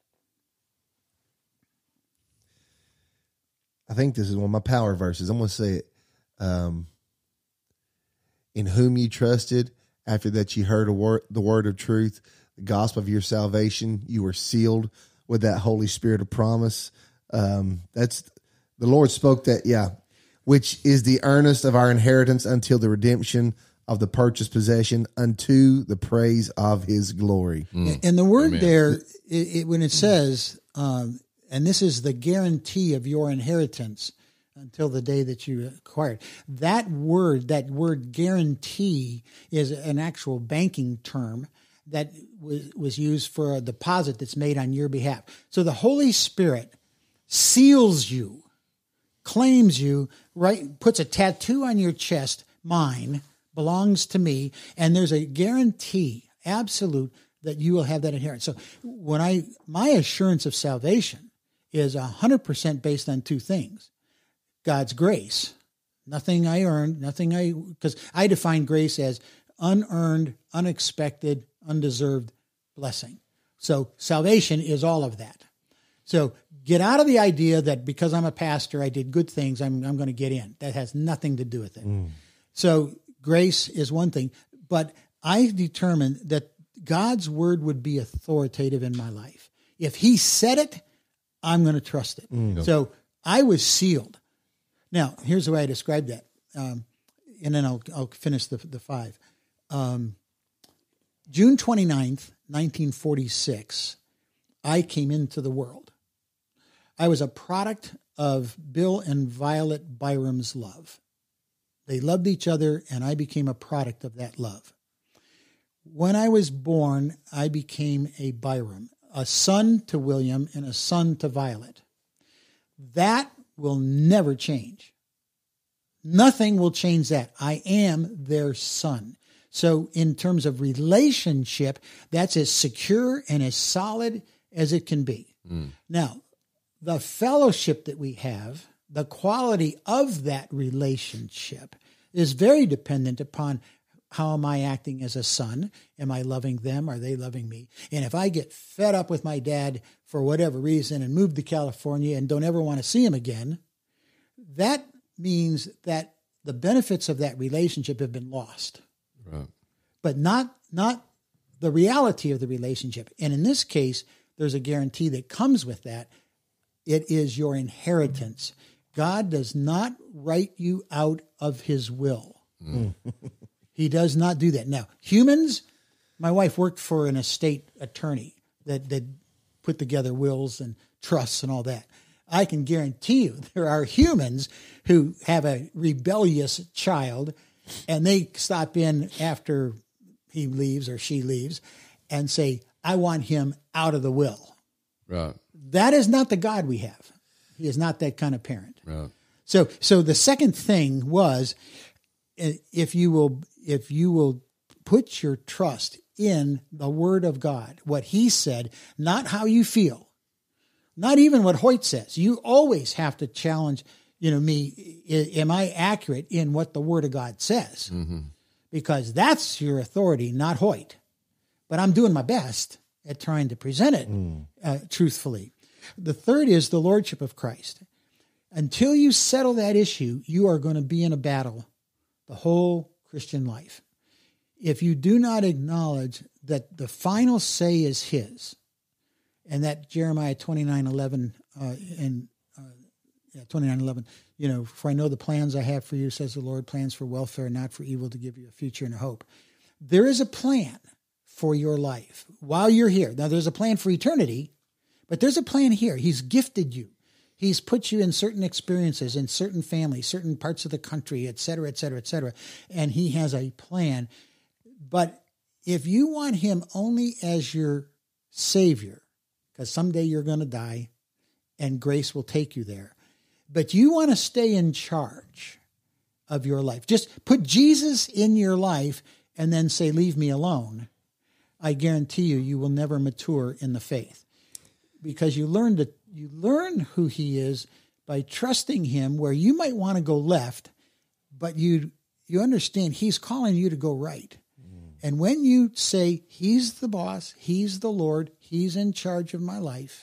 I think this is one of my power verses. I'm going to say it. Um, in whom you trusted, after that you heard a word, the word of truth, the gospel of your salvation, you were sealed with that Holy Spirit of promise. Um, that's the Lord spoke that, yeah, which is the earnest of our inheritance until the redemption of the purchased possession, unto the praise of his glory. Mm. And the word Amen. there, it, it, when it says, um, and this is the guarantee of your inheritance until the day that you acquired. That word, that word guarantee, is an actual banking term that was, was used for a deposit that's made on your behalf. So the Holy Spirit seals you, claims you, right, puts a tattoo on your chest, mine, belongs to me, and there's a guarantee, absolute, that you will have that inheritance. So when I, my assurance of salvation is one hundred percent based on two things. God's grace, nothing I earned, nothing I, because I define grace as unearned, unexpected, undeserved blessing. So salvation is all of that. So get out of the idea that because I'm a pastor, I did good things, I'm, I'm going to get in. That has nothing to do with it. Mm. So grace is one thing, but I determined that God's word would be authoritative in my life. If he said it, I'm going to trust it. Mm. So I was sealed. Now, here's the way I describe that. Um, and then I'll, I'll finish the, the five. Um, June twenty-ninth, nineteen forty-six, I came into the world. I was a product of Bill and Violet Byram's love. They loved each other, and I became a product of that love. When I was born, I became a Byram, a son to William and a son to Violet. That will never change. Nothing will change that. I am their son. So in terms of relationship, that's as secure and as solid as it can be. Mm. Now, the fellowship that we have, the quality of that relationship is very dependent upon how am I acting as a son? Am I loving them? Are they loving me? And if I get fed up with my dad for whatever reason and move to California and don't ever want to see him again, that means that the benefits of that relationship have been lost. Right. But not, not the reality of the relationship. And in this case, there's a guarantee that comes with that. It is your inheritance. God does not write you out of his will. Mm. He does not do that. Now, humans, my wife worked for an estate attorney that, that put together wills and trusts and all that. I can guarantee you there are humans who have a rebellious child and they stop in after he leaves or she leaves and say, I want him out of the will. Right. That is not the God we have. He is not that kind of parent. Right. So, so the second thing was, if you will, if you will put your trust in the Word of God, what He said, not how you feel, not even what Hoyt says. You always have to challenge, you know, me. Am I accurate in what the Word of God says? Mm-hmm. Because that's your authority, not Hoyt. But I'm doing my best at trying to present it mm. uh, truthfully. The third is the Lordship of Christ. Until you settle that issue, you are going to be in a battle the whole Christian life. If you do not acknowledge that the final say is His, and that Jeremiah twenty-nine eleven uh, and uh, yeah, twenty-nine eleven, you know, for I know the plans I have for you, says the Lord, plans for welfare, not for evil, to give you a future and a hope. There is a plan for your life while you're here. Now, there's a plan for eternity, but there's a plan here. He's gifted you. He's put you in certain experiences, in certain families, certain parts of the country, et cetera, et cetera, et cetera. And He has a plan. But if you want Him only as your Savior, because someday you're going to die and grace will take you there, but you want to stay in charge of your life, just put Jesus in your life and then say, leave me alone, I guarantee you, you will never mature in the faith, because you learn to you learn who He is by trusting Him where you might want to go left, but you you understand He's calling you to go right. Mm. And when you say, He's the boss, He's the Lord, He's in charge of my life,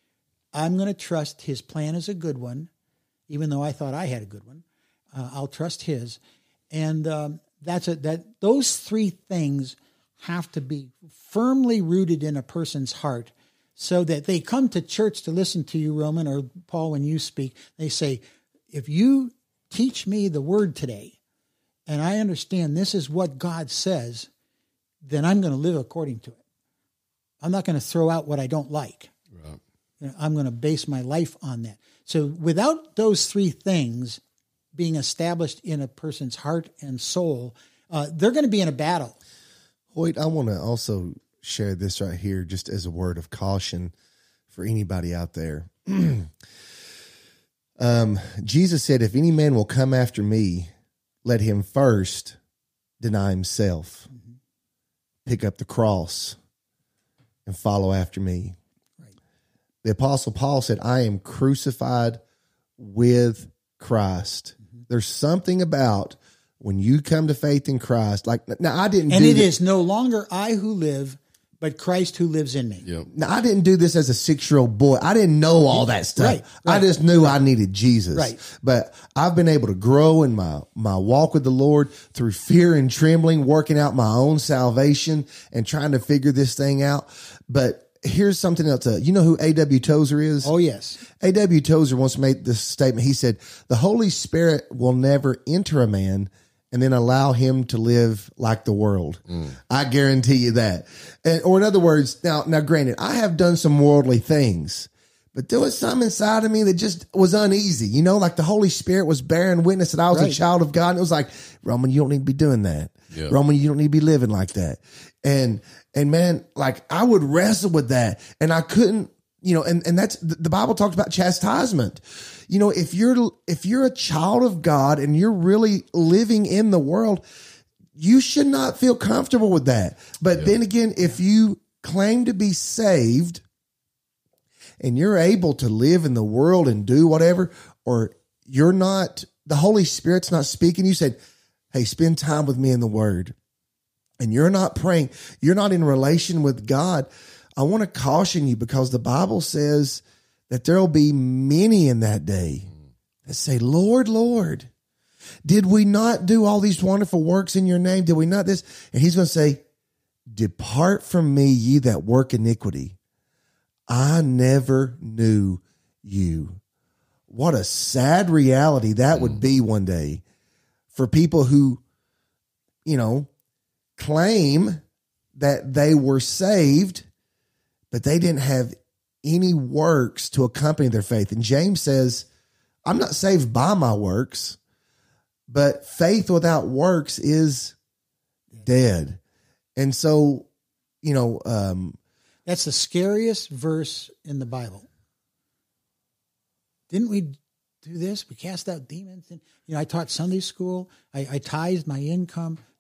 I'm going to trust His plan is a good one, even though I thought I had a good one. Uh, I'll trust His. And um, that's a, that. Those three things have to be firmly rooted in a person's heart, so that they come to church to listen to you, Roman, or Paul, when you speak. They say, if you teach me the Word today, and I understand this is what God says, then I'm going to live according to it. I'm not going to throw out what I don't like. Right. You know, I'm going to base my life on that. So without those three things being established in a person's heart and soul, uh, they're going to be in a battle. Hoyt, I want to also share this right here just as a word of caution for anybody out there. um, Jesus said, if any man will come after me, let him first deny himself, mm-hmm. pick up the cross, and follow after me. Right. The Apostle Paul said, I am crucified with Christ. Mm-hmm. There's something about when you come to faith in Christ, like, now I didn't and do it this. is no longer I who live, but Christ who lives in me. Yep. Now, I didn't do this as a six-year-old boy. I didn't know all that stuff. Right, right, I just knew right. I needed Jesus. Right. But I've been able to grow in my, my walk with the Lord through fear and trembling, working out my own salvation and trying to figure this thing out. But here's something else. Uh, you know who A W Tozer is? Oh, yes. A W Tozer once made this statement. He said, the Holy Spirit will never enter a man and then allow him to live like the world. Mm. I guarantee you that. And, or in other words, now, now granted, I have done some worldly things, but there was some inside of me that just was uneasy. You know, like the Holy Spirit was bearing witness that I was right. a child of God. And it was like, Roman, you don't need to be doing that. Yeah. Roman, you don't need to be living like that. And, and man, like I would wrestle with that, and I couldn't, you know, and, and that's, the Bible talks about chastisement. You know, if you're, if you're a child of God and you're really living in the world, you should not feel comfortable with that. But yeah. then again, if you claim to be saved and you're able to live in the world and do whatever, or you're not, the Holy Spirit's not speaking, you said, hey, spend time with me in the Word, and you're not praying, you're not in relation with God, I want to caution you, because the Bible says that there will be many in that day that say, Lord, Lord, did we not do all these wonderful works in your name? Did we not this? And He's going to say, depart from me, ye that work iniquity. I never knew you. What a sad reality that would be one day for people who, you know, claim that they were saved, but they didn't have any works to accompany their faith. And James says, I'm not saved by my works, but faith without works is dead. And so, you know, um, that's the scariest verse in the Bible. Didn't we do this? We cast out demons. And, you know, I taught Sunday school. I, I tithed my income.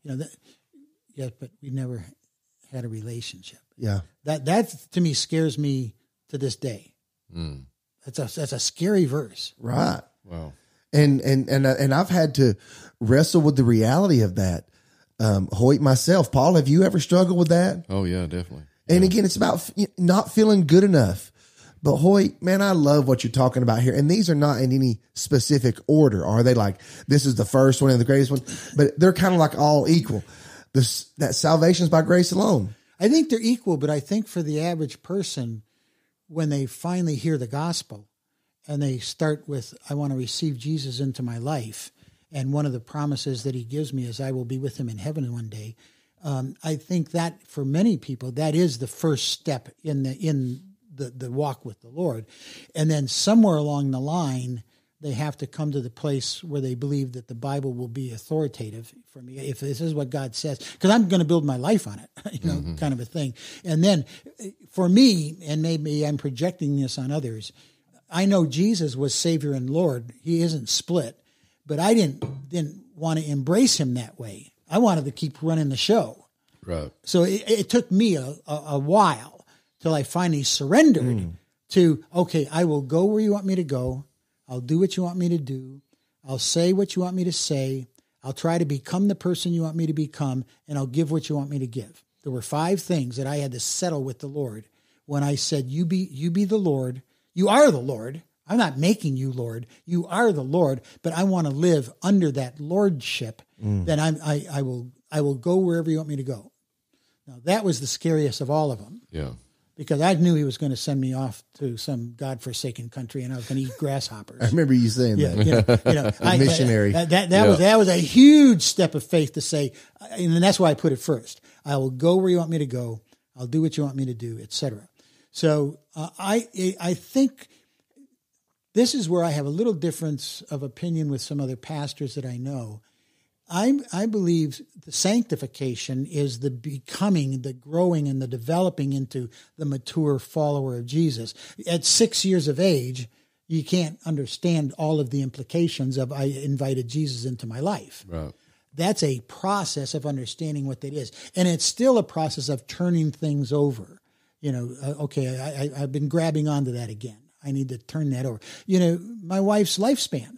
you know, that, yes, but we never had a relationship. Yeah. That, that to me scares me to this day. Mm. That's a, that's a scary verse. Right. Wow. And, and, and, and I've had to wrestle with the reality of that. Um, Hoyt, myself, Paul, have you ever struggled with that? Oh yeah, definitely. And Yeah. again, it's about f- not feeling good enough. But Hoyt, man, I love what you're talking about here. And these are not in any specific order. Are they like, this is the first one and the greatest one? But they're kind of like all equal. This, that salvation is by grace alone. I think they're equal, but I think for the average person, when they finally hear the gospel and they start with, I want to receive Jesus into my life, and one of the promises that he gives me is I will be with him in heaven one day. Um, I think that for many people, that is the first step in the in the, the walk with the Lord. And then somewhere along the line, they have to come to the place where they believe that the Bible will be authoritative for me, if this is what God says, because I'm going to build my life on it, you know, mm-hmm. kind of a thing. And then for me, and maybe I'm projecting this on others, I know Jesus was Savior and Lord. He isn't split, but I didn't didn't want to embrace him that way. I wanted to keep running the show. Right. So it, it took me a, a, a while till I finally surrendered mm. to, okay, I will go where you want me to go. I'll do what you want me to do. I'll say what you want me to say. I'll try to become the person you want me to become, and I'll give what you want me to give. There were five things that I had to settle with the Lord when I said, you be, you be the Lord. You are the Lord. I'm not making you Lord. You are the Lord, but I want to live under that lordship. Mm. Then I'm, I, I will, I will go wherever you want me to go. Now that was the scariest of all of them. Yeah. Because I knew he was going to send me off to some godforsaken country, and I was going to eat grasshoppers. I remember you saying yeah, that. You know, you know, I, missionary. That that, that yeah. was that was a huge step of faith to say, and that's why I put it first. I will go where you want me to go. I'll do what you want me to do, et cetera. So uh, I I think this is where I have a little difference of opinion with some other pastors that I know. I, I believe the sanctification is the becoming, the growing, and the developing into the mature follower of Jesus. At six years of age, you can't understand all of the implications of I invited Jesus into my life. Right. That's a process of understanding what that is. And it's still a process of turning things over. You know, uh, okay, I, I, I've been grabbing onto that again. I need to turn that over. You know, my wife's lifespan.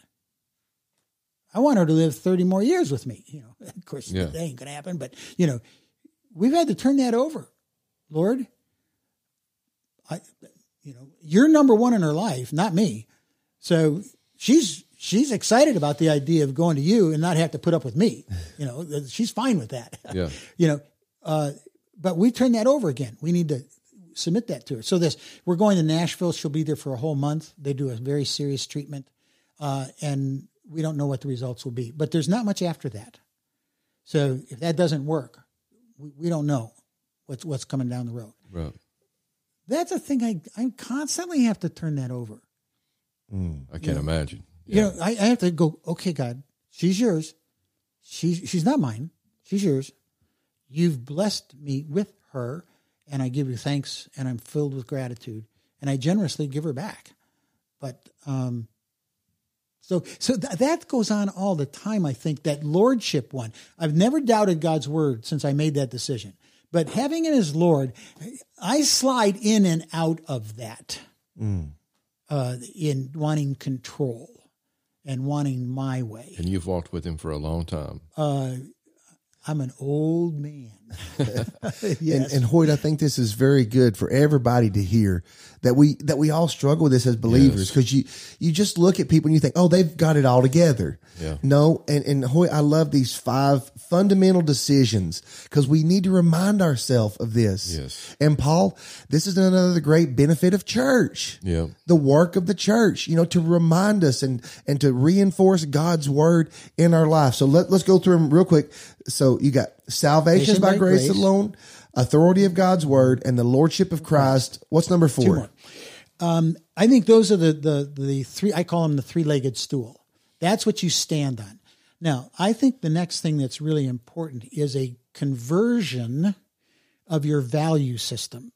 I want her to live thirty more years with me. You know, of course, yeah. that ain't going to happen. But, you know, we've had to turn that over. Lord, I, you know, you're number one in her life, not me. So she's she's excited about the idea of going to you and not have to put up with me. You know, she's fine with that. Yeah. You know, uh, but we turn that over again. We need to submit that to her. So this, we're going to Nashville. She'll be there for a whole month. They do a very serious treatment, uh, and we don't know what the results will be, but there's not much after that. So if that doesn't work, we, we don't know what's what's coming down the road. Right. That's a thing I I constantly have to turn that over. Mm, I can't you know, imagine. Yeah. You know, I, I have to go, okay, God, she's yours. She's she's not mine. She's yours. You've blessed me with her, and I give you thanks, and I'm filled with gratitude, and I generously give her back. But um So so th- that goes on all the time, I think, that lordship one. I've never doubted God's word since I made that decision. But having him as Lord, I slide in and out of that mm. uh, in wanting control and wanting my way. And you've walked with him for a long time. Uh, I'm an old man. Yes. And, and Hoyt, I think this is very good for everybody to hear that we that we all struggle with this as believers, because yes. you you just look at people and you think, oh, they've got it all together. Yeah. No, and and Hoyt, I love these five fundamental decisions because we need to remind ourselves of this. Yes. And Paul, this is another great benefit of church. Yeah. The work of the church, you know, to remind us and and to reinforce God's word in our life. So let, let's go through them real quick. So you got salvation by, by grace, grace alone, authority of God's word, and the lordship of Christ. What's number four? Two more. Um, I think those are the, the, the three, I call them the three-legged stool. That's what you stand on. Now, I think the next thing that's really important is a conversion of your value system,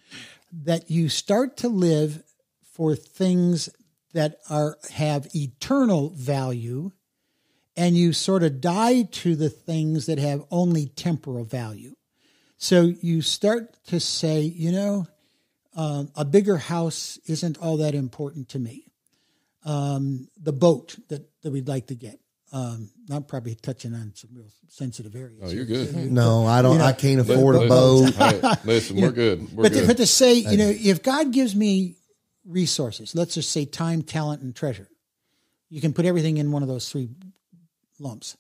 that you start to live for things that are have eternal value and you sort of die to the things that have only temporal value. So you start to say, you know, uh, a bigger house isn't all that important to me. Um, the boat that, that we'd like to get. Um, I'm probably touching on some real sensitive areas. Oh, you're good. No, I don't. You know, I can't afford Let- a boat. Hey, listen, we're good. We're But good. to, but to say, you know, if God gives me resources, let's just say time, talent, and treasure, you can put everything in one of those three lumps.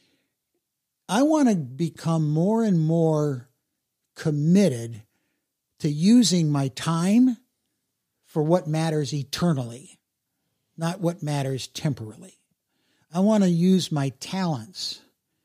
I want to become more and more committed to using my time for what matters eternally, not what matters temporally. I want to use my talents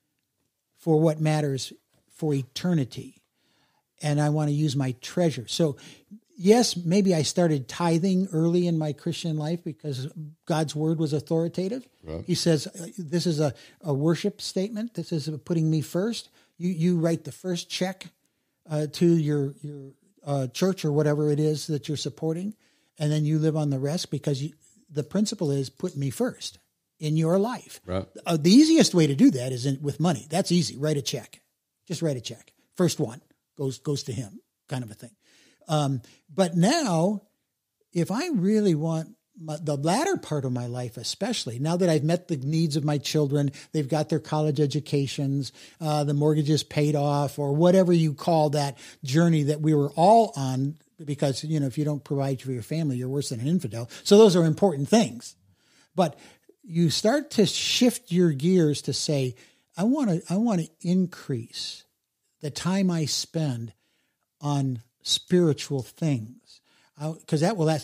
for what matters for eternity. And I want to use my treasure. So, yes, maybe I started tithing early in my Christian life because God's word was authoritative. Right. He says, this is a, a worship statement. This is putting me first. You you write the first check uh, to your, your uh, church or whatever it is that you're supporting, and then you live on the rest because you, the principle is put me first in your life. Right. Uh, the easiest way to do that is in, with money. That's easy. Write a check. Just write a check. First one goes goes to him, kind of a thing. Um, but now, if I really want my, the latter part of my life, especially now that I've met the needs of my children, they've got their college educations, uh, the mortgage is paid off, or whatever you call that journey that we were all on. Because, you know, if you don't provide for your family, you're worse than an infidel. So those are important things. But you start to shift your gears to say, I want to, I want to increase the time I spend on spiritual things, because that will last.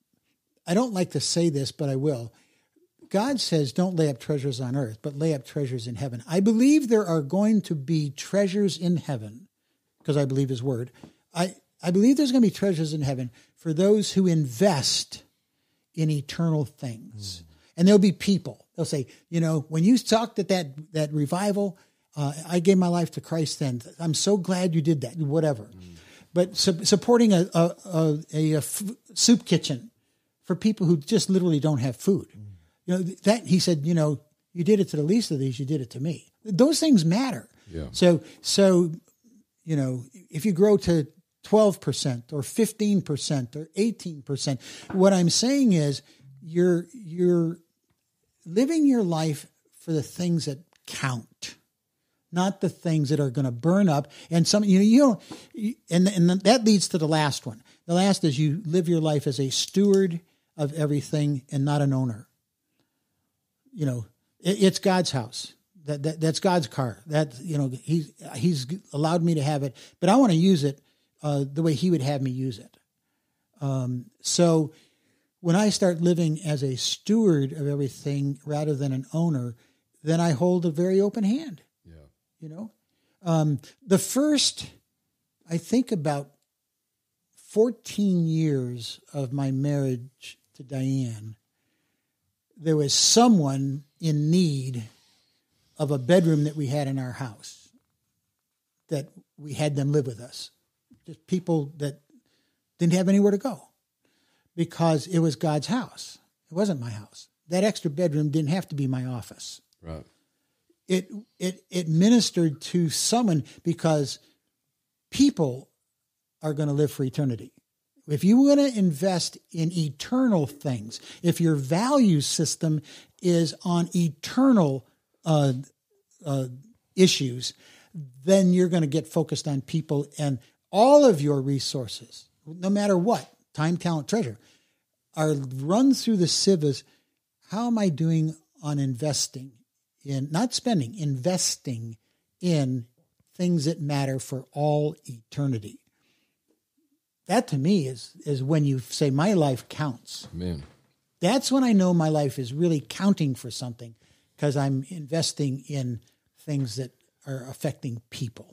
I don't like to say this, but I will. God says, don't lay up treasures on earth, but lay up treasures in heaven. I believe there are going to be treasures in heaven, because I believe his word. I, I believe there's going to be treasures in heaven for those who invest in eternal things. Mm. And there'll be people. They'll say, you know, when you talked at that, that revival, uh, I gave my life to Christ then. I'm so glad you did that, whatever. Mm. But su- supporting a, a, a, a, a f- soup kitchen for people who just literally don't have food. Mm. You know, that he said, you know, you did it to the least of these, you did it to me. Those things matter. Yeah. So, so, you know, if you grow to twelve percent or fifteen percent or eighteen percent, what I'm saying is you're, you're living your life for the things that count, not the things that are going to burn up. And some, you know, you don't, and, and that leads to the last one. The last is you live your life as a steward of everything and not an owner. You know, it, it's God's house. That, that that's God's car. That, you know, he's, he's allowed me to have it, but I want to use it uh, the way he would have me use it. Um, so when I start living as a steward of everything rather than an owner, then I hold a very open hand. Yeah. You know, um, the first, I think about fourteen years of my marriage to Diane, there was someone in need of a bedroom that we had in our house, that we had them live with us. Just people that didn't have anywhere to go because it was God's house. It wasn't my house. That extra bedroom didn't have to be my office. Right. It it it ministered to someone because people are going to live for eternity. If you want to invest in eternal things, if your value system is on eternal uh, uh, issues, then you're going to get focused on people, and all of your resources, no matter what, time, talent, treasure, are run through the sieve as, how am I doing on investing in, not spending, investing in things that matter for all eternity. That to me is, is when you say my life counts. Amen. That's when I know my life is really counting for something, because I'm investing in things that are affecting people.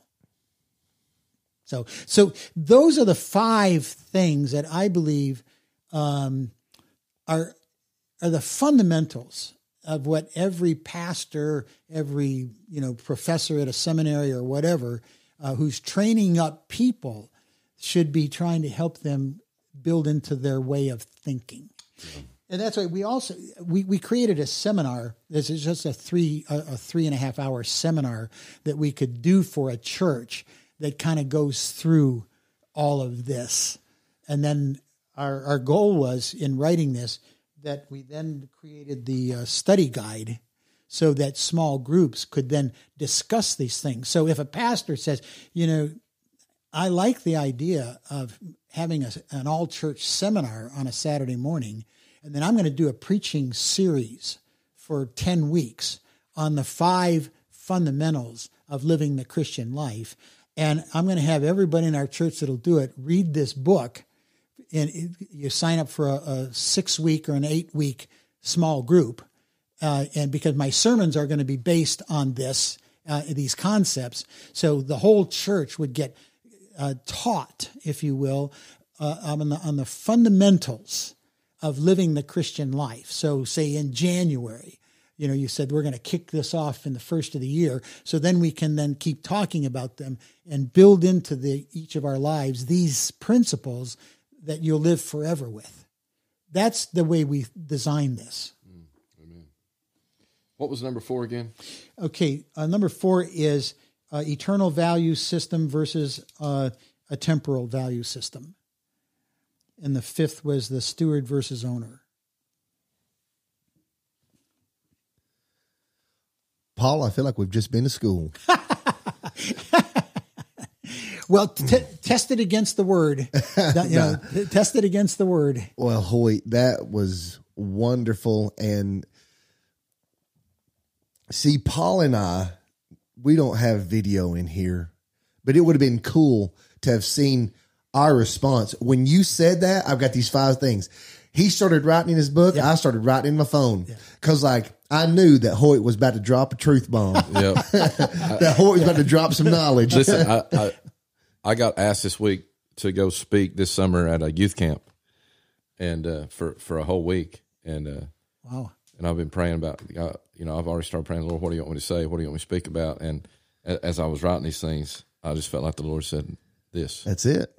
So, so those are the five things that I believe um, are are the fundamentals of what every pastor, every you know professor at a seminary or whatever, uh, who's training up people, should be trying to help them build into their way of thinking. And that's why we also we, we created a seminar. This is just a three a, a three and a half hour seminar that we could do for a church that kind of goes through all of this. And then our our goal was in writing this that we then created the uh, study guide so that small groups could then discuss these things. So if a pastor says, you know, I like the idea of having a, an all-church seminar on a Saturday morning, and then I'm going to do a preaching series for ten weeks on the five fundamentals of living the Christian life, and I'm going to have everybody in our church that'll do it read this book, and it, you sign up for a, a six-week or an eight-week small group, uh, and because my sermons are going to be based on this, uh, these concepts, so the whole church would get uh, taught, if you will, uh, on the on the fundamentals of living the Christian life. So say in January, you know, you said we're going to kick this off in the first of the year. So then we can then keep talking about them and build into the each of our lives these principles that you'll live forever with. That's the way we designed this. Mm, amen. What was number four again? Okay, uh, number four is uh, eternal value system versus uh, a temporal value system. And the fifth was the steward versus owner. Paul, I feel like we've just been to school. Well, t- test it against the word. You know, t- test it against the word. Well, Hoyt, that was wonderful. And see, Paul and I, we don't have video in here, but it would have been cool to have seen our response. When you said that, I've got these five things. He started writing in his book. Yeah. I started writing in my phone. Yeah. Cause like, I knew that Hoyt was about to drop a truth bomb. Yep. That Hoyt was about to drop some knowledge. Listen, I, I I got asked this week to go speak this summer at a youth camp, and uh, for for a whole week, and uh, Wow. and I've been praying about. Uh, you know, I've already started praying, Lord, what do you want me to say? What do you want me to speak about? And a- as I was writing these things, I just felt like the Lord said this. That's it.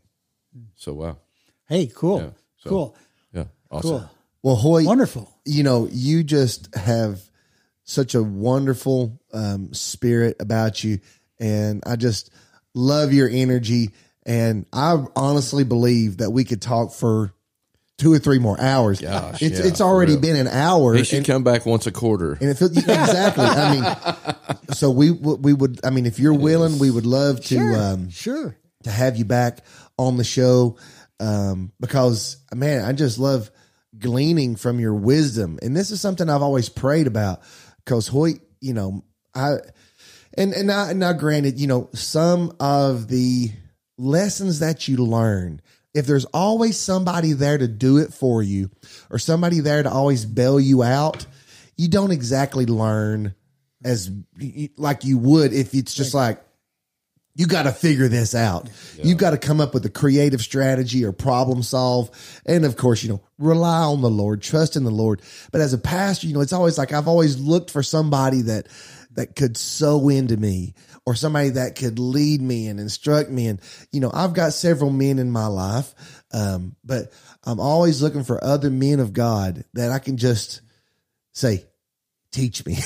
So wow, Hey, cool. Yeah, so- cool. yeah, awesome. Cool. Well, Hoyt, Wonderful. you know, you just have such a wonderful um, spirit about you. And I just love your energy. And I honestly believe that we could talk for two or three more hours. Gosh, it's yeah, it's for already real. been an hour. He should and, come back once a quarter. and it feels, exactly. I mean, so we we would, I mean, if you're willing, we would love to, Sure. um, sure. to have you back on the show. Um, because man, I just love gleaning from your wisdom. And this is something I've always prayed about, because Hoyt, you know, I, and, and now, now granted, you know, some of the lessons that you learn, if there's always somebody there to do it for you, or somebody there to always bail you out, you don't exactly learn as like you would if it's just like, you got to figure this out. Yeah. You got to come up with a creative strategy or problem solve. And of course, you know, rely on the Lord, trust in the Lord. But as a pastor, you know, it's always like, I've always looked for somebody that, that could sow into me, or somebody that could lead me and instruct me. And, you know, I've got several men in my life. Um, but I'm always looking for other men of God that I can just say, teach me.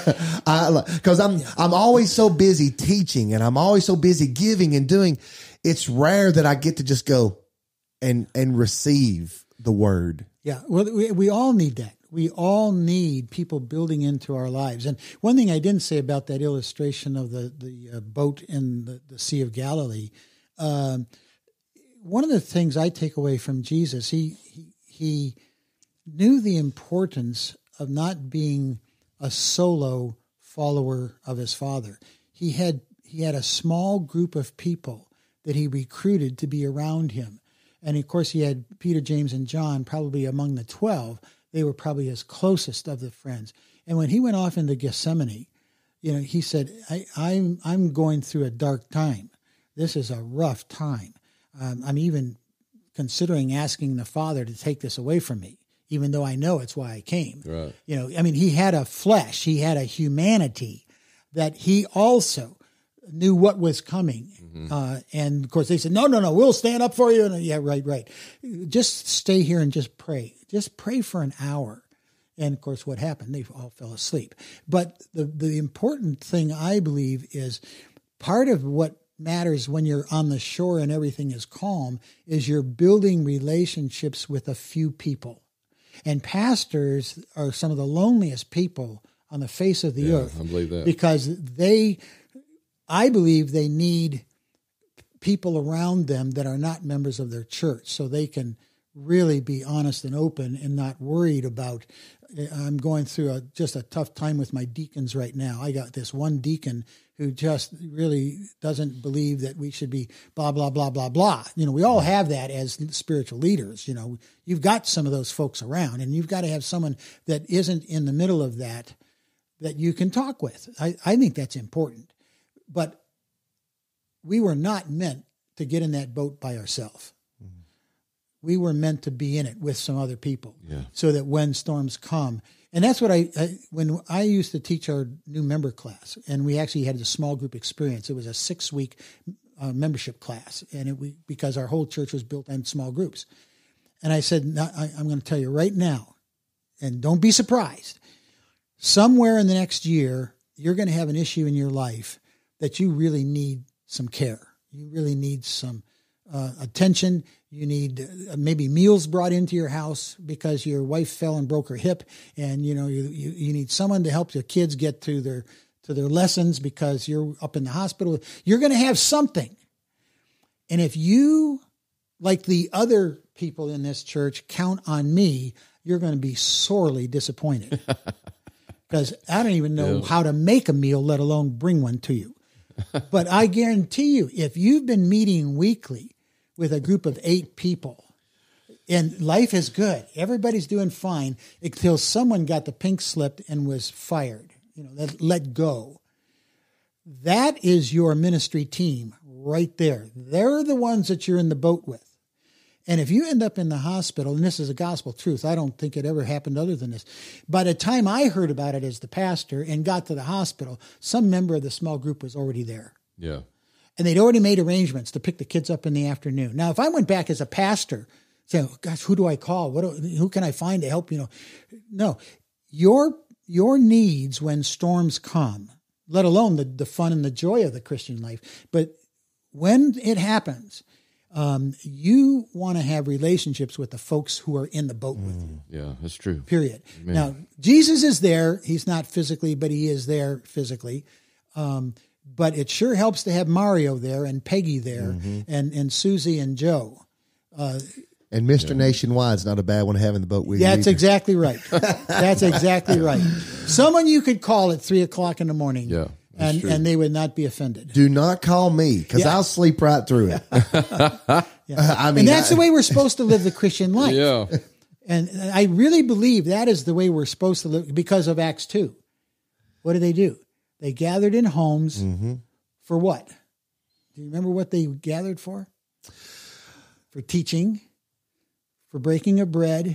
I, cause I'm, I'm always so busy teaching, and I'm always so busy giving and doing. It's rare that I get to just go and, and receive the word. Yeah. Well, we, we all need that. We all need people building into our lives. And one thing I didn't say about that illustration of the, the uh, boat in the, the Sea of Galilee, um, one of the things I take away from Jesus, he, he, he knew the importance of not being a solo follower of his Father. He had he had a small group of people that he recruited to be around him. And of course, he had Peter, James, and John probably among the twelve. They were probably his closest of the friends. And when he went off into Gethsemane, you know, he said, I, I'm, I'm going through a dark time. This is a rough time. Um, I'm even considering asking the Father to take this away from me, even though I know it's why I came. Right. You know, I mean, he had a flesh, he had a humanity that he also knew what was coming. Mm-hmm. Uh, and of course they said, no, no, no, we'll stand up for you. And yeah, right, right. Just stay here and just pray. just pray for an hour. And of course, what happened? They all fell asleep. But the, the important thing, I believe, is part of what matters when you're on the shore and everything is calm is you're building relationships with a few people. And pastors are some of the loneliest people on the face of the Yeah, earth. I believe that. Because they, I believe they need people around them that are not members of their church so they can really be honest and open and not worried about, I'm going through a, just a tough time with my deacons right now. I got this one deacon who just really doesn't believe that we should be blah, blah, blah, blah, blah. You know, we all have that as spiritual leaders. You know, you've got some of those folks around, and you've got to have someone that isn't in the middle of that, that you can talk with. I, I think that's important. But we were not meant to get in that boat by ourselves. Mm-hmm. We were meant to be in it with some other people, yeah. so that when storms come, and that's what I, I, when I used to teach our new member class, and we actually had a small group experience. It was a six week uh, membership class, and it we, because our whole church was built on small groups. And I said, no, I, I'm going to tell you right now, and don't be surprised. Somewhere in the next year, you're going to have an issue in your life that you really need some care. You really need some uh, attention. You need uh, maybe meals brought into your house because your wife fell and broke her hip, and you know you, you you need someone to help your kids get to their to their lessons because you're up in the hospital. You're going to have something, and if you, like the other people in this church, count on me, you're going to be sorely disappointed because I don't even know yeah. how to make a meal, let alone bring one to you. But I guarantee you, if you've been meeting weekly with a group of eight people, and life is good, everybody's doing fine until someone got the pink slip and was fired, you know, let, let go. That is your ministry team right there. They're the ones that you're in the boat with. And if you end up in the hospital, and this is a gospel truth, I don't think it ever happened other than this. By the time I heard about it as the pastor and got to the hospital, some member of the small group was already there. Yeah. And they'd already made arrangements to pick the kids up in the afternoon. Now, if I went back as a pastor, saying, oh, gosh, who do I call? What do, who can I find to help? You know, no, your, your needs when storms come, let alone the, the fun and the joy of the Christian life. But when it happens, Um, you want to have relationships with the folks who are in the boat with you. Yeah, that's true. Period. Amen. Now, Jesus is there. He's not physically, but he is there physically. Um, but it sure helps to have Mario there and Peggy there mm-hmm. and, and Susie and Joe. Uh, and Mister Yeah. Nationwide's not a bad one to have in the boat with yeah, you. That's exactly right. That's exactly right. Someone you could call at three o'clock in the morning. Yeah. And, and they would not be offended. Do not call me because Yeah. I'll sleep right through it. Yeah. I mean, and that's I, the way we're supposed to live the Christian life. Yeah. And I really believe that is the way we're supposed to live because of Acts two. What did they do? They gathered in homes mm-hmm. for what? Do you remember what they gathered for? For teaching, for breaking of bread,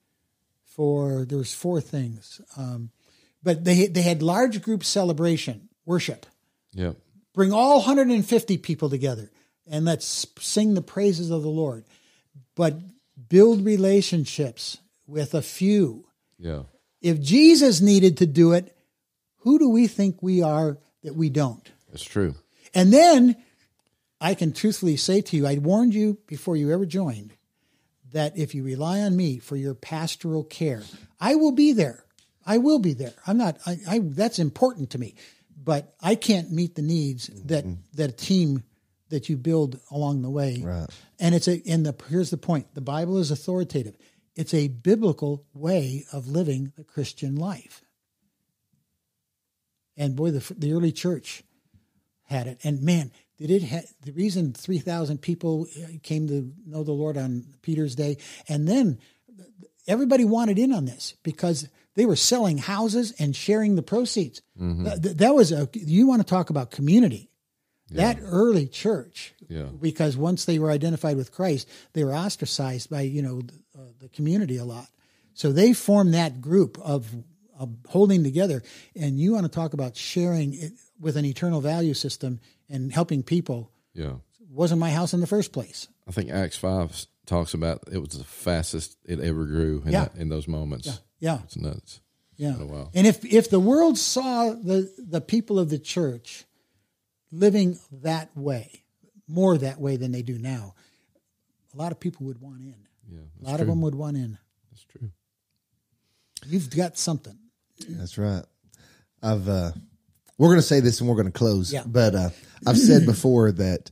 for, there was four things. Um, but they they had large group celebration, worship. Yeah. Bring all one hundred fifty people together and let's sing the praises of the Lord. But build relationships with a few. Yeah. If Jesus needed to do it, who do we think we are that we don't? That's true. And then I can truthfully say to you, I warned you before you ever joined that if you rely on me for your pastoral care, I will be there. I will be there. I'm not, I, I that's important to me, but I can't meet the needs that, mm-hmm. that a team that you build along the way. Right. And it's a, and the, here's the point. The Bible is authoritative. It's a biblical way of living the Christian life. And boy, the, the early church had it. And man, did it ha- the reason three thousand people came to know the Lord on Peter's Day. And then everybody wanted in on this because they were selling houses and sharing the proceeds. Mm-hmm. That, that was a, you want to talk about community. Yeah. That early church, yeah. because once they were identified with Christ, they were ostracized by, you know, the, uh, the community a lot. So they formed that group of, of holding together. And you want to talk about sharing it with an eternal value system and helping people. Yeah. It wasn't my house in the first place. I think Acts five talks about it was the fastest it ever grew in, Yeah. that, in those moments. Yeah. Yeah. It's nuts. Yeah. Oh, wow. And if, if the world saw the, the people of the church living that way, more that way than they do now, a lot of people would want in. Yeah, A lot true. of them would want in. That's true. You've got something. That's right. I've uh, we're going to say this and we're going to close. Yeah. But uh, I've said before that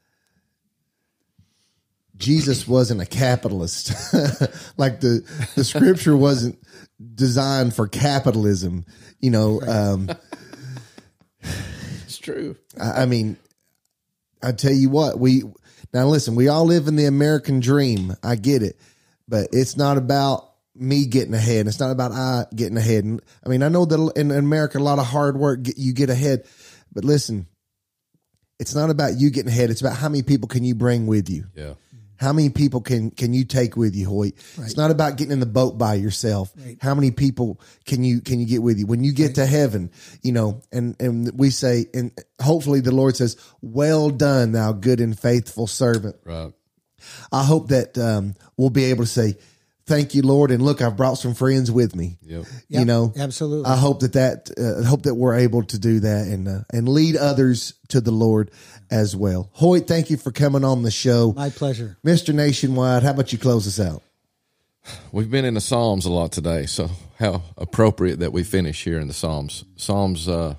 Jesus wasn't a capitalist. Like the the scripture wasn't designed for capitalism. You know, um, It's true. I, I mean, I tell you what, we now listen. We all live in the American dream. I get it, but it's not about me getting ahead. It's not about I getting ahead. And I mean, I know that in America, a lot of hard work, get, you get ahead, but listen, it's not about you getting ahead. It's about how many people can you bring with you? Yeah. How many people can, can you take with you, Hoyt? Right. It's not about getting in the boat by yourself. Right. How many people can you, can you get with you when you get Right. to heaven, you know, and, and we say, and hopefully the Lord says, well done, thou good and faithful servant. Right. I hope that, um, we'll be able to say, thank you, Lord. And look, I've brought some friends with me. Yep. You Yep, know, absolutely. I hope that that, uh, hope that we're able to do that and, uh, and lead others to the Lord as well. Hoyt, thank you for coming on the show. My pleasure. Mister Nationwide, how about you close us out? We've been in the Psalms a lot today, so how appropriate that we finish here in the Psalms. Psalms, uh,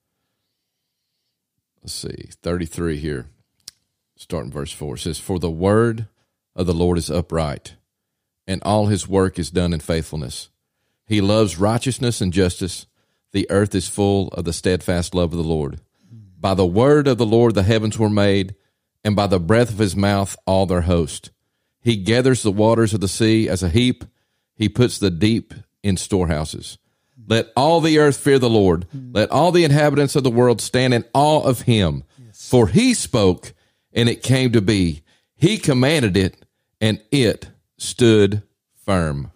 let's see, thirty-three here, starting verse four. It says, "For the word of the Lord is upright, and all his work is done in faithfulness. He loves righteousness and justice. The earth is full of the steadfast love of the Lord. By the word of the Lord the heavens were made, and by the breath of his mouth all their host. He gathers the waters of the sea as a heap. He puts the deep in storehouses. Let all the earth fear the Lord. Let all the inhabitants of the world stand in awe of him. Yes. For he spoke, and it came to be. He commanded it, and it stood firm."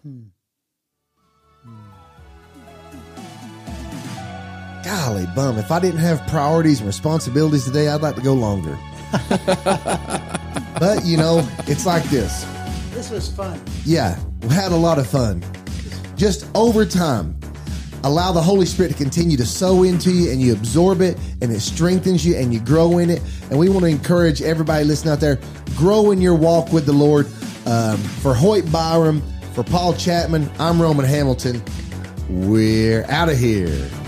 Golly bum, if I didn't have priorities and responsibilities today, I'd like to go longer. But, you know, it's like this. This was fun. Yeah, we had a lot of fun. Just over time, allow the Holy Spirit to continue to sow into you, and you absorb it, and it strengthens you, and you grow in it. And we want to encourage everybody listening out there, grow in your walk with the Lord. Um, for Hoyt Byram, for Paul Chapman, I'm Roman Hamilton. We're out of here.